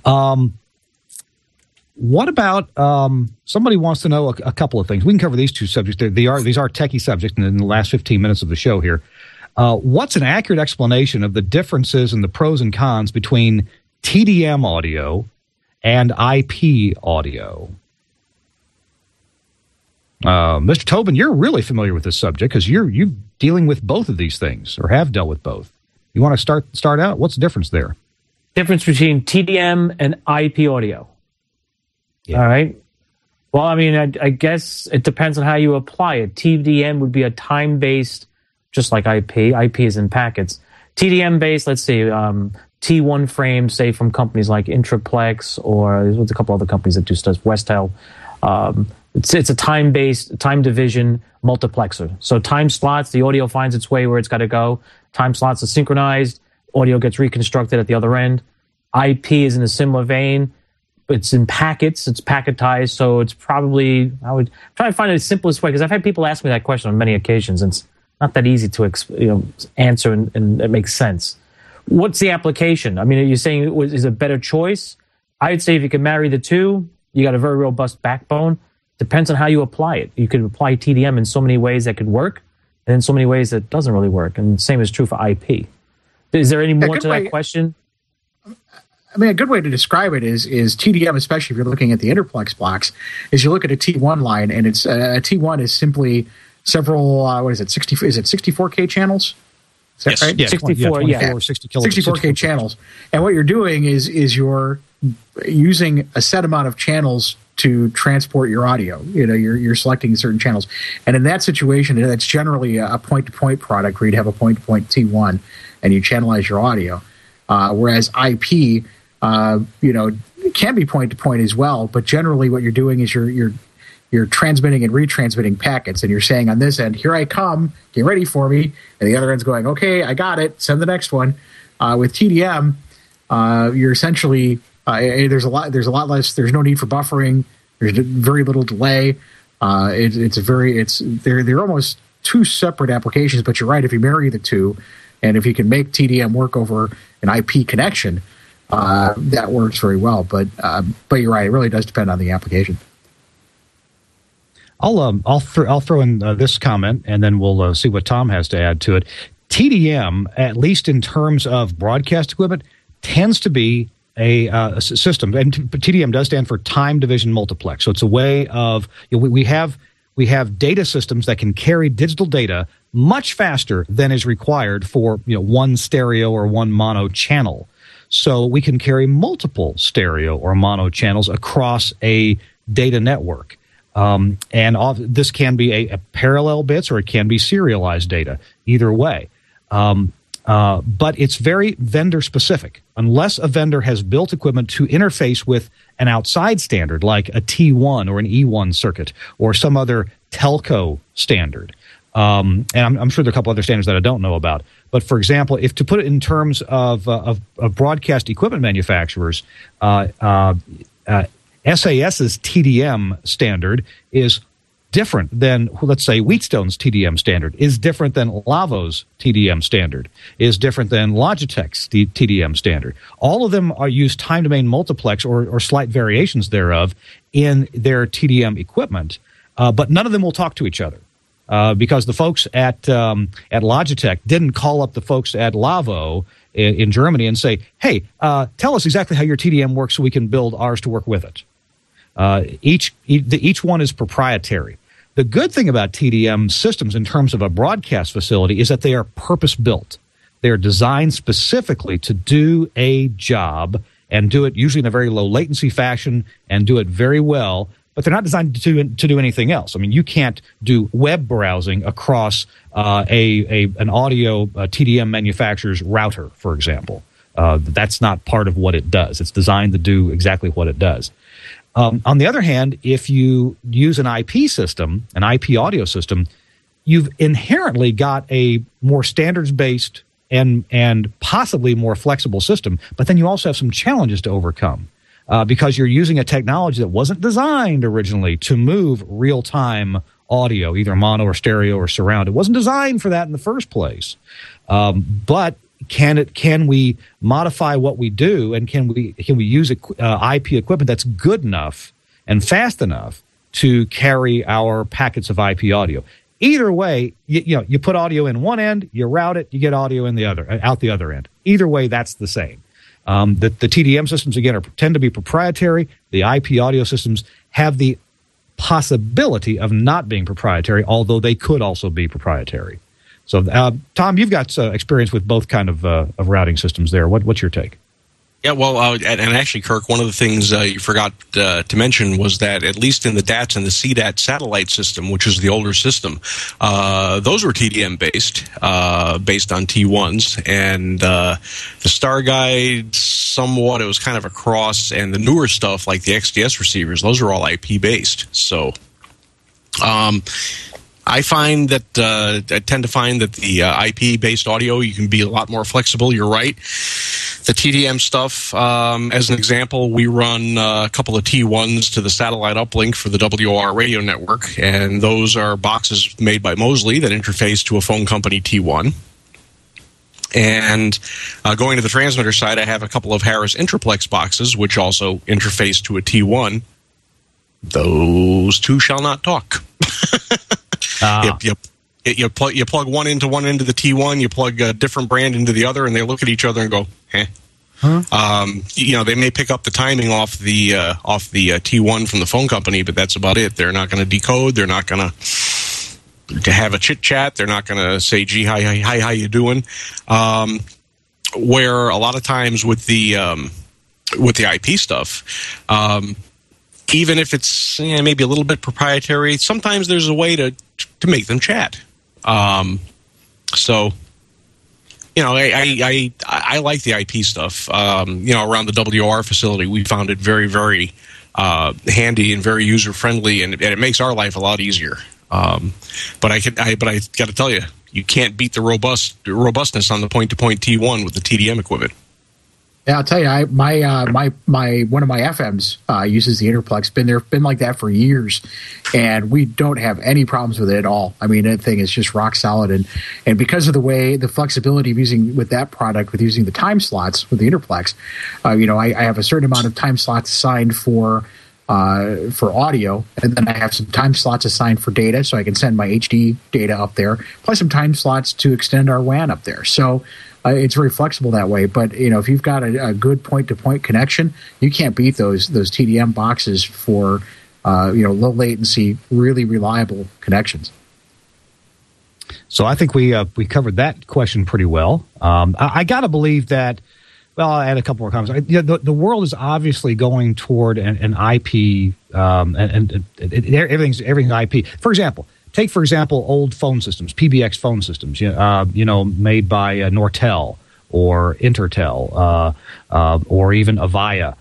What about somebody wants to know a couple of things? We can cover these two subjects. These are techie subjects in the last 15 minutes of the show here. What's an accurate explanation of the differences and the pros and cons between TDM audio and IP audio? Mr. Tobin, you're really familiar with this subject because you're dealing with both of these things or have dealt with both. You want to start out? What's the difference there? Difference between TDM and IP audio. Yeah. All right. Well, I mean, I guess it depends on how you apply it. TDM would be a time-based, just like IP. IP is in packets. TDM-based, let's see, T1 frames, say from companies like Intraplex or there's a couple other companies that do stuff, Westel. It's a time-based, time division multiplexer. So time slots, the audio finds its way where it's got to go. Time slots are synchronized. Audio gets reconstructed at the other end. IP is in a similar vein. It's in packets. It's packetized. So it's probably, I would try to find the simplest way because I've had people ask me that question on many occasions. And it's not that easy to answer and it makes sense. What's the application? I mean, are you saying is a better choice? I'd say if you can marry the two, you got a very robust backbone. Depends on how you apply it. You could apply TDM in so many ways that could work, and in so many ways that doesn't really work. And the same is true for IP. Is there any more to that question? I mean, a good way to describe it is TDM, especially if you're looking at the Interplex blocks, is you look at a T1 line, and it's a T1 is simply several, 64K channels? Is that right? Yeah, 64, 64K channels. And what you're doing is you're using a set amount of channels to transport your audio. You're selecting certain channels. And in that situation, that's generally a point-to-point product where you'd have a point-to-point T1 and you channelize your audio. Whereas IP, it can be point-to-point as well, but generally what you're doing is you're transmitting and retransmitting packets, and you're saying on this end, here I come, get ready for me, and the other end's going, okay, I got it, send the next one. With TDM, you're essentially there's a lot less. There's no need for buffering. There's very little delay. They're almost two separate applications. But you're right. If you marry the two, and if you can make TDM work over an IP connection, that works very well. But you're right. It really does depend on the application. I'll throw in this comment, and then we'll see what Tom has to add to it. TDM, at least in terms of broadcast equipment, tends to be a system, and TDM does stand for time division multiplex. So it's a way of we have data systems that can carry digital data much faster than is required for one stereo or one mono channel. So we can carry multiple stereo or mono channels across a data network. This can be a parallel bits or it can be serialized data. Either way. But it's very vendor specific. Unless a vendor has built equipment to interface with an outside standard like a T1 or an E1 circuit or some other telco standard. And I'm sure there are a couple other standards that I don't know about. But for example, if to put it in terms of broadcast equipment manufacturers, SAS's TDM standard is different than, let's say, Wheatstone's TDM standard, is different than Lavo's TDM standard, is different than Logitech's TDM standard. All of them use time domain multiplex or slight variations thereof in their TDM equipment, but none of them will talk to each other. Because the folks at Logitech didn't call up the folks at Lavo in Germany and say, hey, tell us exactly how your TDM works so we can build ours to work with it. Each one is proprietary. The good thing about TDM systems in terms of a broadcast facility is that they are purpose-built. They are designed specifically to do a job and do it usually in a very low latency fashion and do it very well, but they're not designed to do anything else. I mean, you can't do web browsing across an audio TDM manufacturer's router, for example. That's not part of what it does. It's designed to do exactly what it does. On the other hand, if you use an IP system, an IP audio system, you've inherently got a more standards-based and possibly more flexible system, but then you also have some challenges to overcome because you're using a technology that wasn't designed originally to move real-time audio, either mono or stereo or surround. It wasn't designed for that in the first place. But can we modify what we do, and can we use IP equipment that's good enough and fast enough to carry our packets of IP audio? Either way, you put audio in one end, you route it, you get audio in out the other end. Either way, that's the same. The TDM systems, again, tend to be proprietary. The IP audio systems have the possibility of not being proprietary, although they could also be proprietary. So, Tom, you've got experience with both kind of routing systems there. What's your take? Yeah, well, and actually, Kirk, one of the things you forgot to mention was that at least in the DATS and the CDAT satellite system, which is the older system, those were TDM based on T1s, and the StarGuide somewhat, it was kind of a cross, and the newer stuff like the XDS receivers, those are all IP based. So, I find that I tend to find that the IP-based audio, you can be a lot more flexible. You're right. The TDM stuff, as an example, we run a couple of T1s to the satellite uplink for the WOR radio network, and those are boxes made by Mosley that interface to a phone company T1. And going to the transmitter side, I have a couple of Harris Intraplex boxes, which also interface to a T1. Those two shall not talk. You plug one end of the T1, you plug a different brand into the other, and they look at each other and go, "Eh." Huh? They may pick up the timing off the T1 from the phone company, but that's about it. They're not going to decode. They're not going to have a chit chat. They're not going to say, "Gee, hi, how you doing?" Where a lot of times with the IP stuff. Even if it's maybe a little bit proprietary, sometimes there's a way to make them chat. So, I like the IP stuff. Around the WOR facility, we found it very, very handy and very user friendly, and it makes our life a lot easier. But I got to tell you, you can't beat the robustness on the point-to-point T1 with the TDM equipment. Yeah, I'll tell you, my one of my FMs uses the Interplex. Been like that for years, and we don't have any problems with it at all. I mean, that thing is just rock solid, and because of the flexibility of using with that product, with using the time slots with the Interplex, I have a certain amount of time slots assigned for audio, and then I have some time slots assigned for data, so I can send my HD data up there, plus some time slots to extend our WAN up there. So. It's very flexible that way, but if you've got a good point-to-point connection, you can't beat those TDM boxes for low latency and reliable connections. So I think we covered that question pretty well. I got to believe that. Well, I'll add a couple more comments. The world is obviously going toward an IP, and everything's IP. For example. Take, for example, old phone systems, PBX phone systems, made by Nortel or Intertel or even Avaya.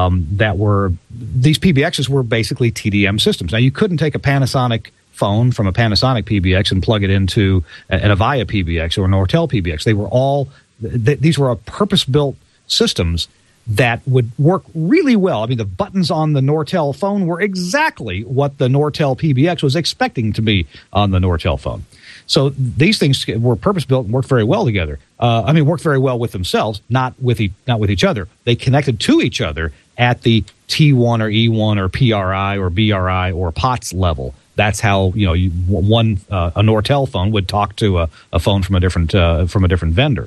These PBXs were basically TDM systems. Now, you couldn't take a Panasonic phone from a Panasonic PBX and plug it into an Avaya PBX or a Nortel PBX. These were purpose-built systems that would work really well. I mean, the buttons on the Nortel phone were exactly what the Nortel PBX was expecting to be on the Nortel phone. So these things were purpose-built and worked very well together. Worked very well with themselves, not with each other. They connected to each other at the T1 or E1 or PRI or BRI or POTS level. That's how a Nortel phone would talk to a phone from a different vendor.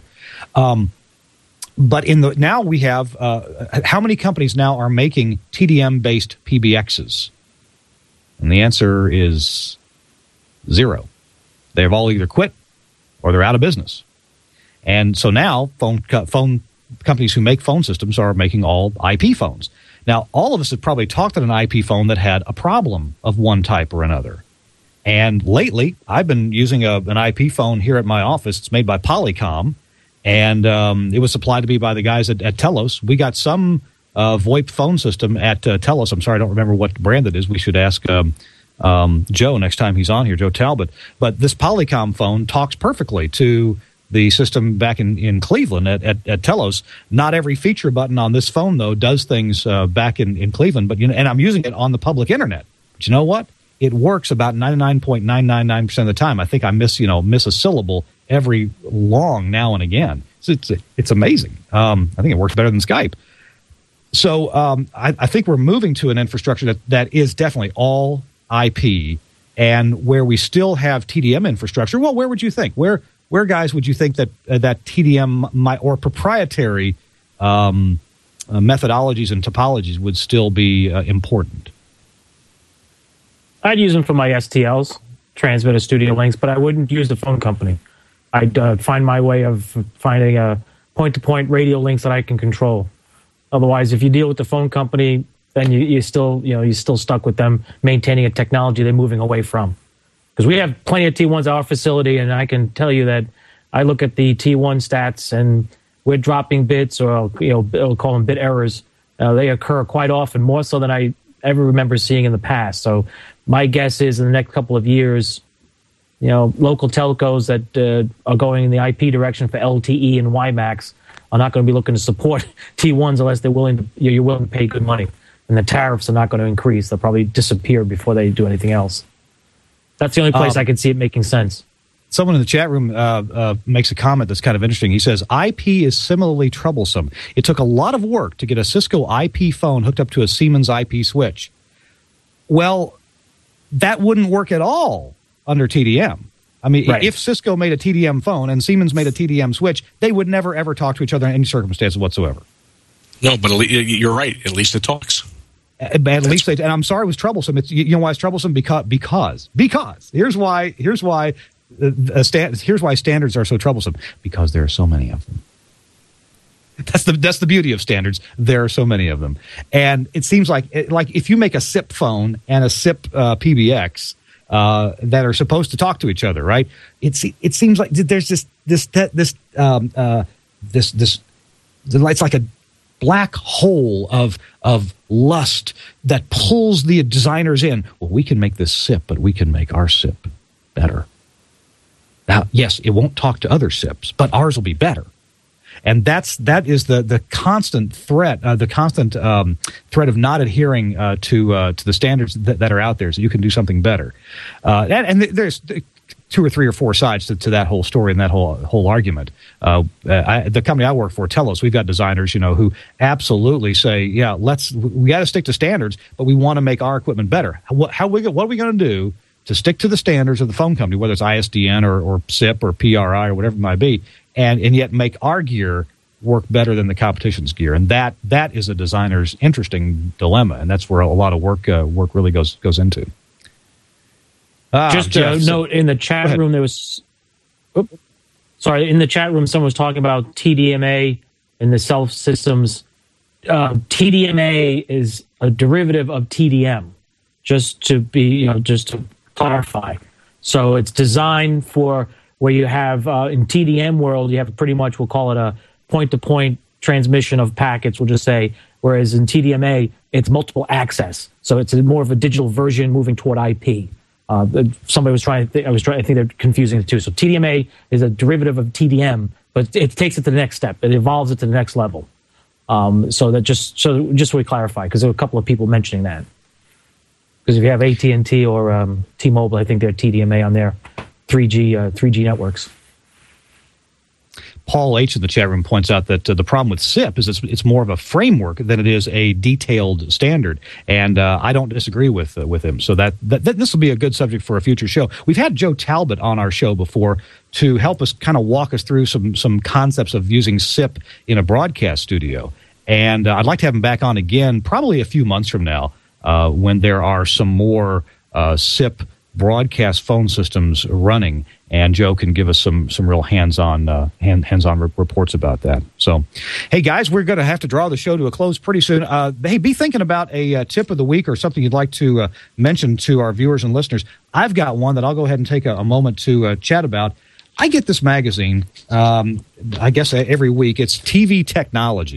But now we have how many companies now are making TDM-based PBXs? And the answer is 0. They've all either quit or they're out of business. And so now phone companies who make phone systems are making all IP phones. Now, all of us have probably talked at an IP phone that had a problem of one type or another. And lately, I've been using an IP phone here at my office. It's made by Polycom. And it was supplied to me by the guys at Telos. We got some VoIP phone system at Telos. I'm sorry, I don't remember what brand it is. We should ask Joe next time he's on here, Joe Talbot. But this Polycom phone talks perfectly to the system back in Cleveland at Telos. Not every feature button on this phone, though, does things back in Cleveland. But and I'm using it on the public internet. But you know what? It works about 99.999% of the time. I think I miss a syllable every long now and again. It's amazing. I think it works better than Skype. So I think we're moving to an infrastructure that is definitely all IP, and where we still have TDM infrastructure. Well, where would you think? Where guys would you think that TDM or proprietary methodologies and topologies would still be important? I'd use them for my STLs, transmitter studio links, but I wouldn't use the phone company. I'd find my way of finding a point-to-point radio links that I can control. Otherwise, if you deal with the phone company, then you're still stuck with them maintaining a technology they're moving away from. Because we have plenty of T1s at our facility, and I can tell you that I look at the T1 stats, and we're dropping bits, or I'll call them bit errors. They occur quite often, more so than I ever remember seeing in the past. So my guess is in the next couple of years, local telcos that are going in the IP direction for LTE and WiMAX are not going to be looking to support T1s unless you're willing to pay good money. And the tariffs are not going to increase. They'll probably disappear before they do anything else. That's the only place I can see it making sense. Someone in the chat room makes a comment that's kind of interesting. He says, IP is similarly troublesome. It took a lot of work to get a Cisco IP phone hooked up to a Siemens IP switch. Well, that wouldn't work at all under TDM. I mean, right. If Cisco made a TDM phone and Siemens made a TDM switch, they would never, ever talk to each other in any circumstances whatsoever. No, but you're right. At least it talks. At least, and I'm sorry it was troublesome. Why it's troublesome? Because here's why standards are so troublesome. Because there are so many of them. That's the beauty of standards. There are so many of them, and it seems like if you make a SIP phone and a SIP PBX that are supposed to talk to each other, right? It seems like there's this it's like a black hole of lust that pulls the designers in. Well, we can make this SIP, but we can make our SIP better. Now, yes, it won't talk to other SIPs, but ours will be better. And that is the constant threat, threat of not adhering to the standards that are out there, so you can do something better. And there's 2 or 3 or 4 sides to that whole story and that whole argument. The company I work for, Telos, we've got designers, who absolutely say, yeah, we got to stick to standards, but we want to make our equipment better. What are we going to do to stick to the standards of the phone company, whether it's ISDN or SIP or PRI or whatever it might be, and yet make our gear work better than the competition's gear? And that is a designer's interesting dilemma, and that's where a lot of work really goes into. Just a note in the chat room, there was. In the chat room, someone was talking about TDMA and the self systems. TDMA is a derivative of TDM, just to clarify. So it's designed for where you have in TDM world, you have pretty much, we'll call it a point-to-point transmission of packets. We'll just say, whereas in TDMA, it's multiple access. So it's more of a digital version moving toward IP. Somebody was trying to I think they're confusing the two. So TDMA is a derivative of TDM, but it takes it to the next step. It evolves it to the next level. So just so we clarify, because there were a couple of people mentioning that. Because if you have AT&T or T-Mobile, I think they're TDMA on their 3G networks. Paul H. in the chat room points out that the problem with SIP is it's more of a framework than it is a detailed standard, and I don't disagree with him. So that this will be a good subject for a future show. We've had Joe Talbot on our show before to help us kind of walk us through some concepts of using SIP in a broadcast studio, and I'd like to have him back on again probably a few months from now when there are some more SIP broadcast phone systems running, and Joe can give us some real hands-on reports about that. So, hey guys, we're going to have to draw the show to a close pretty soon. Hey, be thinking about a tip of the week or something you'd like to mention to our viewers and listeners. I've got one that I'll go ahead and take a moment to chat about. I get this magazine, I guess every week. It's TV Technology,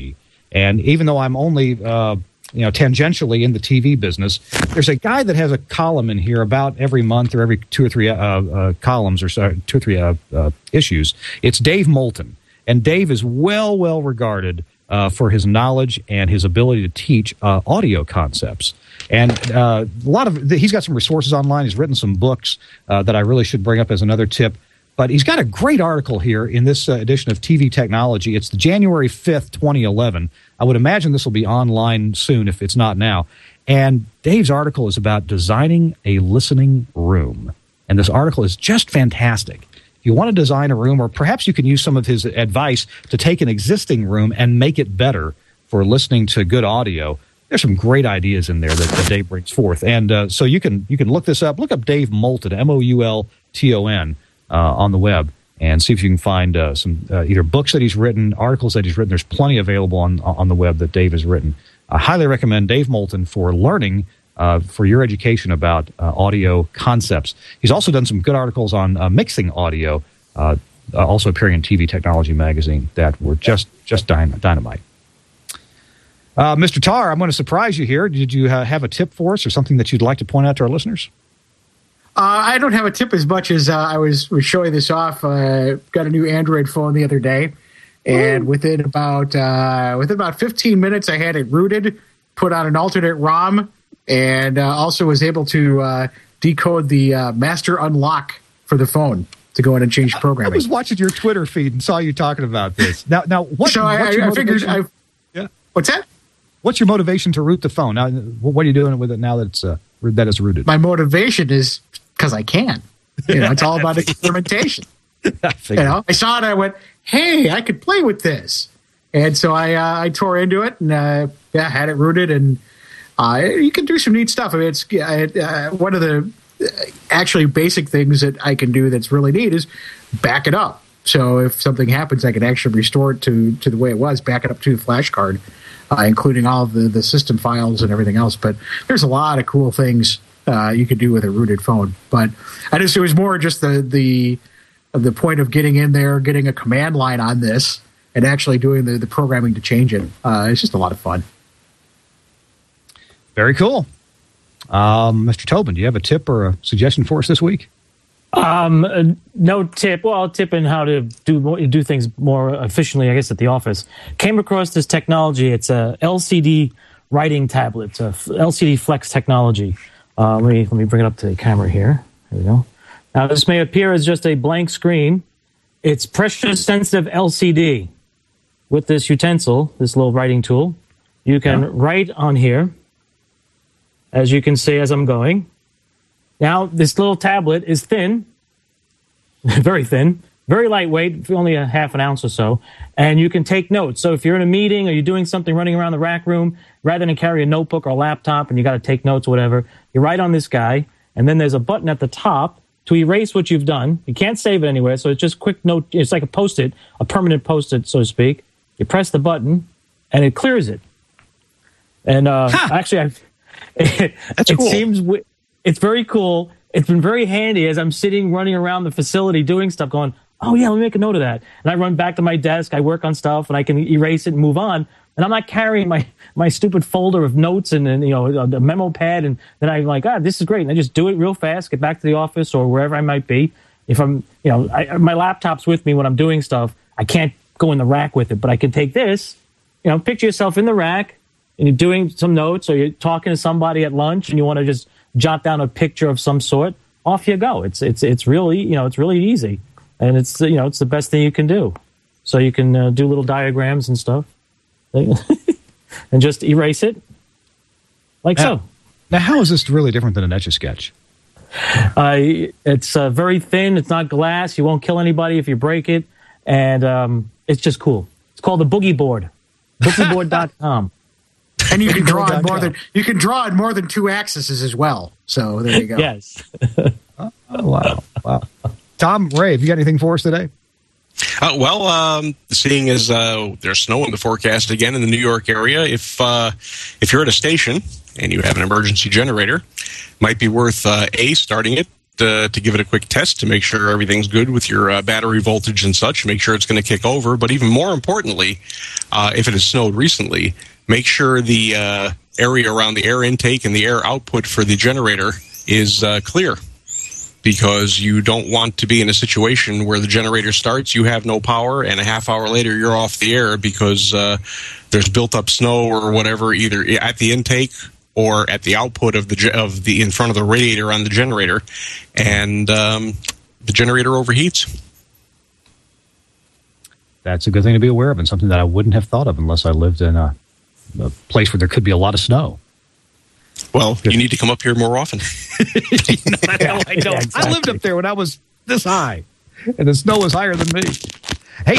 And even though I'm only tangentially in the TV business, there's a guy that has a column in here about every month or every 2 or 3 columns or so, 2 or 3 issues. It's Dave Moulton, and Dave is well regarded for his knowledge and his ability to teach audio concepts. And he's got some resources online. He's written some books that I really should bring up as another tip. But he's got a great article here in this edition of TV Technology. It's the January 5th, 2011. I would imagine this will be online soon if it's not now. And Dave's article is about designing a listening room. And this article is just fantastic. If you want to design a room, or perhaps you can use some of his advice to take an existing room and make it better for listening to good audio, there's some great ideas in there that Dave brings forth. And so you can look this up. Look up Dave Moulton, Moulton, on the web, and see if you can find some either books that he's written, articles that he's written. There's plenty available on the web that Dave has written. I highly recommend Dave Moulton for learning for your education about audio concepts. He's also done some good articles on mixing audio, also appearing in TV Technology magazine, that were just dynamite. Mr. Tarr, I'm going to surprise you here. Did you have a tip for us or something that you'd like to point out to our listeners? I don't have a tip as much as I was showing this off. Got a new Android phone the other day, and within about 15 minutes, I had it rooted, put on an alternate ROM, and also was able to decode the master unlock for the phone to go in and change programming. I was watching your Twitter feed and saw you talking about this. Now, what's your motivation? What's that? What's your motivation to root the phone? Now, what are you doing with it now that it's rooted? My motivation is because I can. It's all about experimentation. I saw it, I went, hey, I could play with this. And so I tore into it and had it rooted, and you can do some neat stuff. I mean, it's one of the actually basic things that I can do that's really neat is back it up. So if something happens, I can actually restore it to the way it was, back it up to the flash card, including all of the system files and everything else. But there's a lot of cool things you could do with a rooted phone. But it was more just the point of getting in there, getting a command line on this, and actually doing the programming to change it. It's just a lot of fun. Very cool. Mr. Tobin, do you have a tip or a suggestion for us this week? No tip. Well, I'll tip in how to do things more efficiently, I guess, at the office. Came across this technology. It's a LCD writing tablet. It's a LCD Flex technology. Let me bring it up to the camera here. There we go. Now, this may appear as just a blank screen. It's pressure-sensitive LCD. With this utensil, this little writing tool, you can write on here, as you can see as I'm going. Now, this little tablet is thin, very thin, very lightweight, only a half an ounce or so, and you can take notes. So if you're in a meeting or you're doing something running around the rack room, rather than carry a notebook or a laptop and you got to take notes or whatever, you write on this guy, and then there's a button at the top to erase what you've done. You can't save it anywhere, so it's just quick note. It's like a Post-it, a permanent Post-it, so to speak. You press the button, and it clears it. And actually, that's cool. It's very cool. It's been very handy as I'm running around the facility doing stuff, going, oh, yeah, let me make a note of that. And I run back to my desk, I work on stuff, and I can erase it and move on. And I'm not carrying my stupid folder of notes and the memo pad. And then I'm like, this is great. And I just do it real fast, get back to the office or wherever I might be. If I'm, my laptop's with me when I'm doing stuff, I can't go in the rack with it. But I can take this, picture yourself in the rack, and you're doing some notes, or you're talking to somebody at lunch, and you want to just jot down a picture of some sort. Off you go. It's really it's really easy, and it's it's the best thing you can do. So you can do little diagrams and stuff, and just erase it like so. Now, how is this really different than an Etch-a-Sketch? It's very thin. It's not glass. You won't kill anybody if you break it, and it's just cool. It's called the Boogie Board. Boogieboard.com. And you can draw on more than 2 axes as well. So there you go. Yes. Wow. Tom, Ray, have you got anything for us today? Seeing as there's snow in the forecast again in the New York area, if you're at a station and you have an emergency generator, might be worth starting it to give it a quick test to make sure everything's good with your battery voltage and such. Make sure it's going to kick over. But even more importantly, if it has snowed recently, make sure the area around the air intake and the air output for the generator is clear. Because you don't want to be in a situation where the generator starts, you have no power, and a half hour later you're off the air because there's built up snow or whatever, either at the intake or at the output of the in front of the radiator on the generator, and the generator overheats. That's a good thing to be aware of, and something that I wouldn't have thought of unless I lived in a place where there could be a lot of snow. Well, you need to come up here more often. No, I don't. Yeah, exactly. I lived up there when I was this high, and the snow was higher than me. Hey,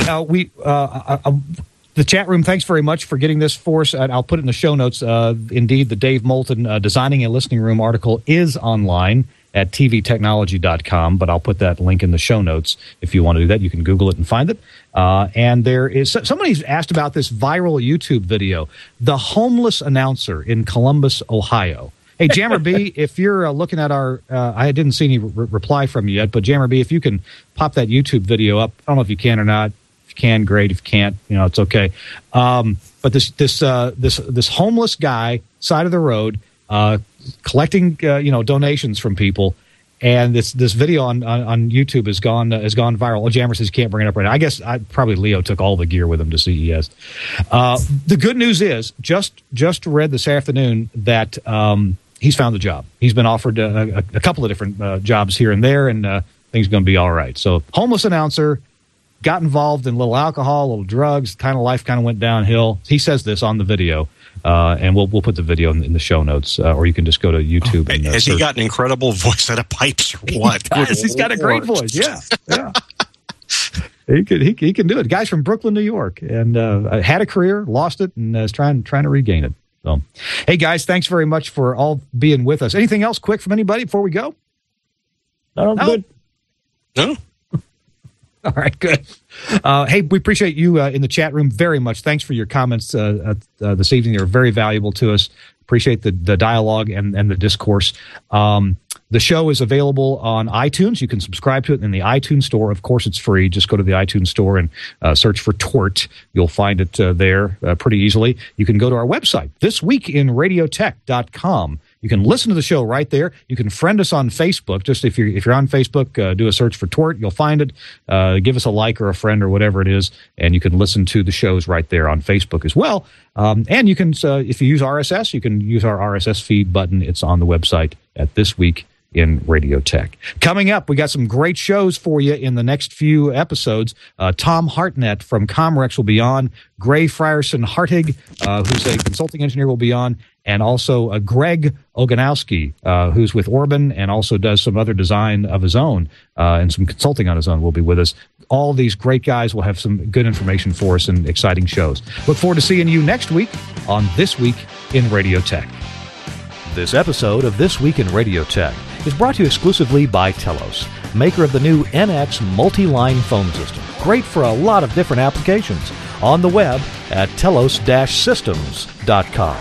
the chat room, thanks very much for getting this for us. I'll put it in the show notes. Indeed, the Dave Moulton Designing a Listening Room article is online at tvtechnology.com, but I'll put that link in the show notes if you want to do that. You can Google it and find it. And there is somebody's asked about this viral YouTube video, the homeless announcer in Columbus, Ohio. Hey, Jammer B, if you're looking at our, I didn't see any reply from you yet, but Jammer B, if you can pop that YouTube video up, I don't know if you can or not. If you can, great. If you can't, it's okay. But this homeless guy, side of the road, collecting donations from people, and this video on YouTube has gone viral. Oh, Jammer says he can't bring it up right now. I guess probably Leo took all the gear with him to CES. The good news is just read this afternoon that he's found a job. He's been offered a couple of different jobs here and there, and things are going to be all right. So homeless announcer, got involved in a little alcohol, a little drugs, life went downhill. He says this on the video. And we'll put the video in the show notes, or you can just go to YouTube. And, has he got an incredible voice out of pipes or what? He's got a great voice. Yeah. He can do it. The guy's from Brooklyn, New York, and had a career, lost it, and is trying to regain it. So, hey guys, thanks very much for all being with us. Anything else quick from anybody before we go? No, good. No. All right, good. Hey, we appreciate you in the chat room very much. Thanks for your comments this evening. They were very valuable to us. Appreciate the dialogue and the discourse. The show is available on iTunes. You can subscribe to it in the iTunes store. Of course, it's free. Just go to the iTunes store and search for Tort. You'll find it there pretty easily. You can go to our website, thisweekinradiotech.com. You can listen to the show right there. You can friend us on Facebook. Just if you're on Facebook, do a search for Tort. You'll find it. Give us a like or a friend or whatever it is, and you can listen to the shows right there on Facebook as well. And you can, if you use RSS, you can use our RSS feed button. It's on the website at This Week in Radio Tech. Coming up, we got some great shows for you in the next few episodes. Tom Hartnett from Comrex will be on. Gray Frierson Hartig, who's a consulting engineer, will be on. And also Greg Oganowski, who's with Orban and also does some other design of his own and some consulting on his own, will be with us. All these great guys will have some good information for us and exciting shows. Look forward to seeing you next week on This Week in Radio Tech. This episode of This Week in Radio Tech is brought to you exclusively by Telos, maker of the new NX multi-line phone system. Great for a lot of different applications. On the web at telos-systems.com.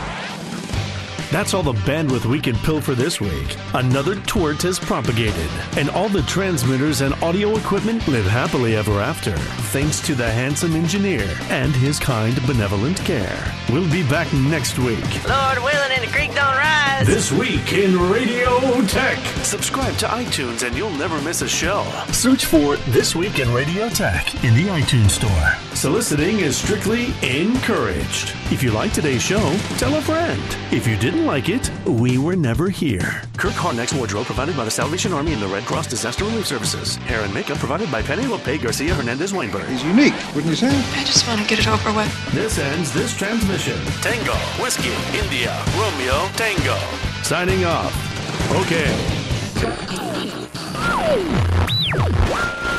That's all the bandwidth we can pill for this week. Another Tort has propagated, and all the transmitters and audio equipment live happily ever after, thanks to the handsome engineer and his kind, benevolent care. We'll be back next week. Lord willing and the creek don't rise. This Week in Radio Tech. Subscribe to iTunes and you'll never miss a show. Search for This Week in Radio Tech in the iTunes Store. Soliciting is strictly encouraged. If you like today's show, tell a friend. If you didn't like it, we were never here. Kirk Harnack's wardrobe provided by the Salvation Army and the Red Cross Disaster Relief Services. Hair and makeup provided by Penelope Garcia Hernandez Weinberg. He's unique, wouldn't you say? I just want to get it over with. This ends this transmission. Tango, Whiskey, India, Romeo, Tango. Signing off. Okay.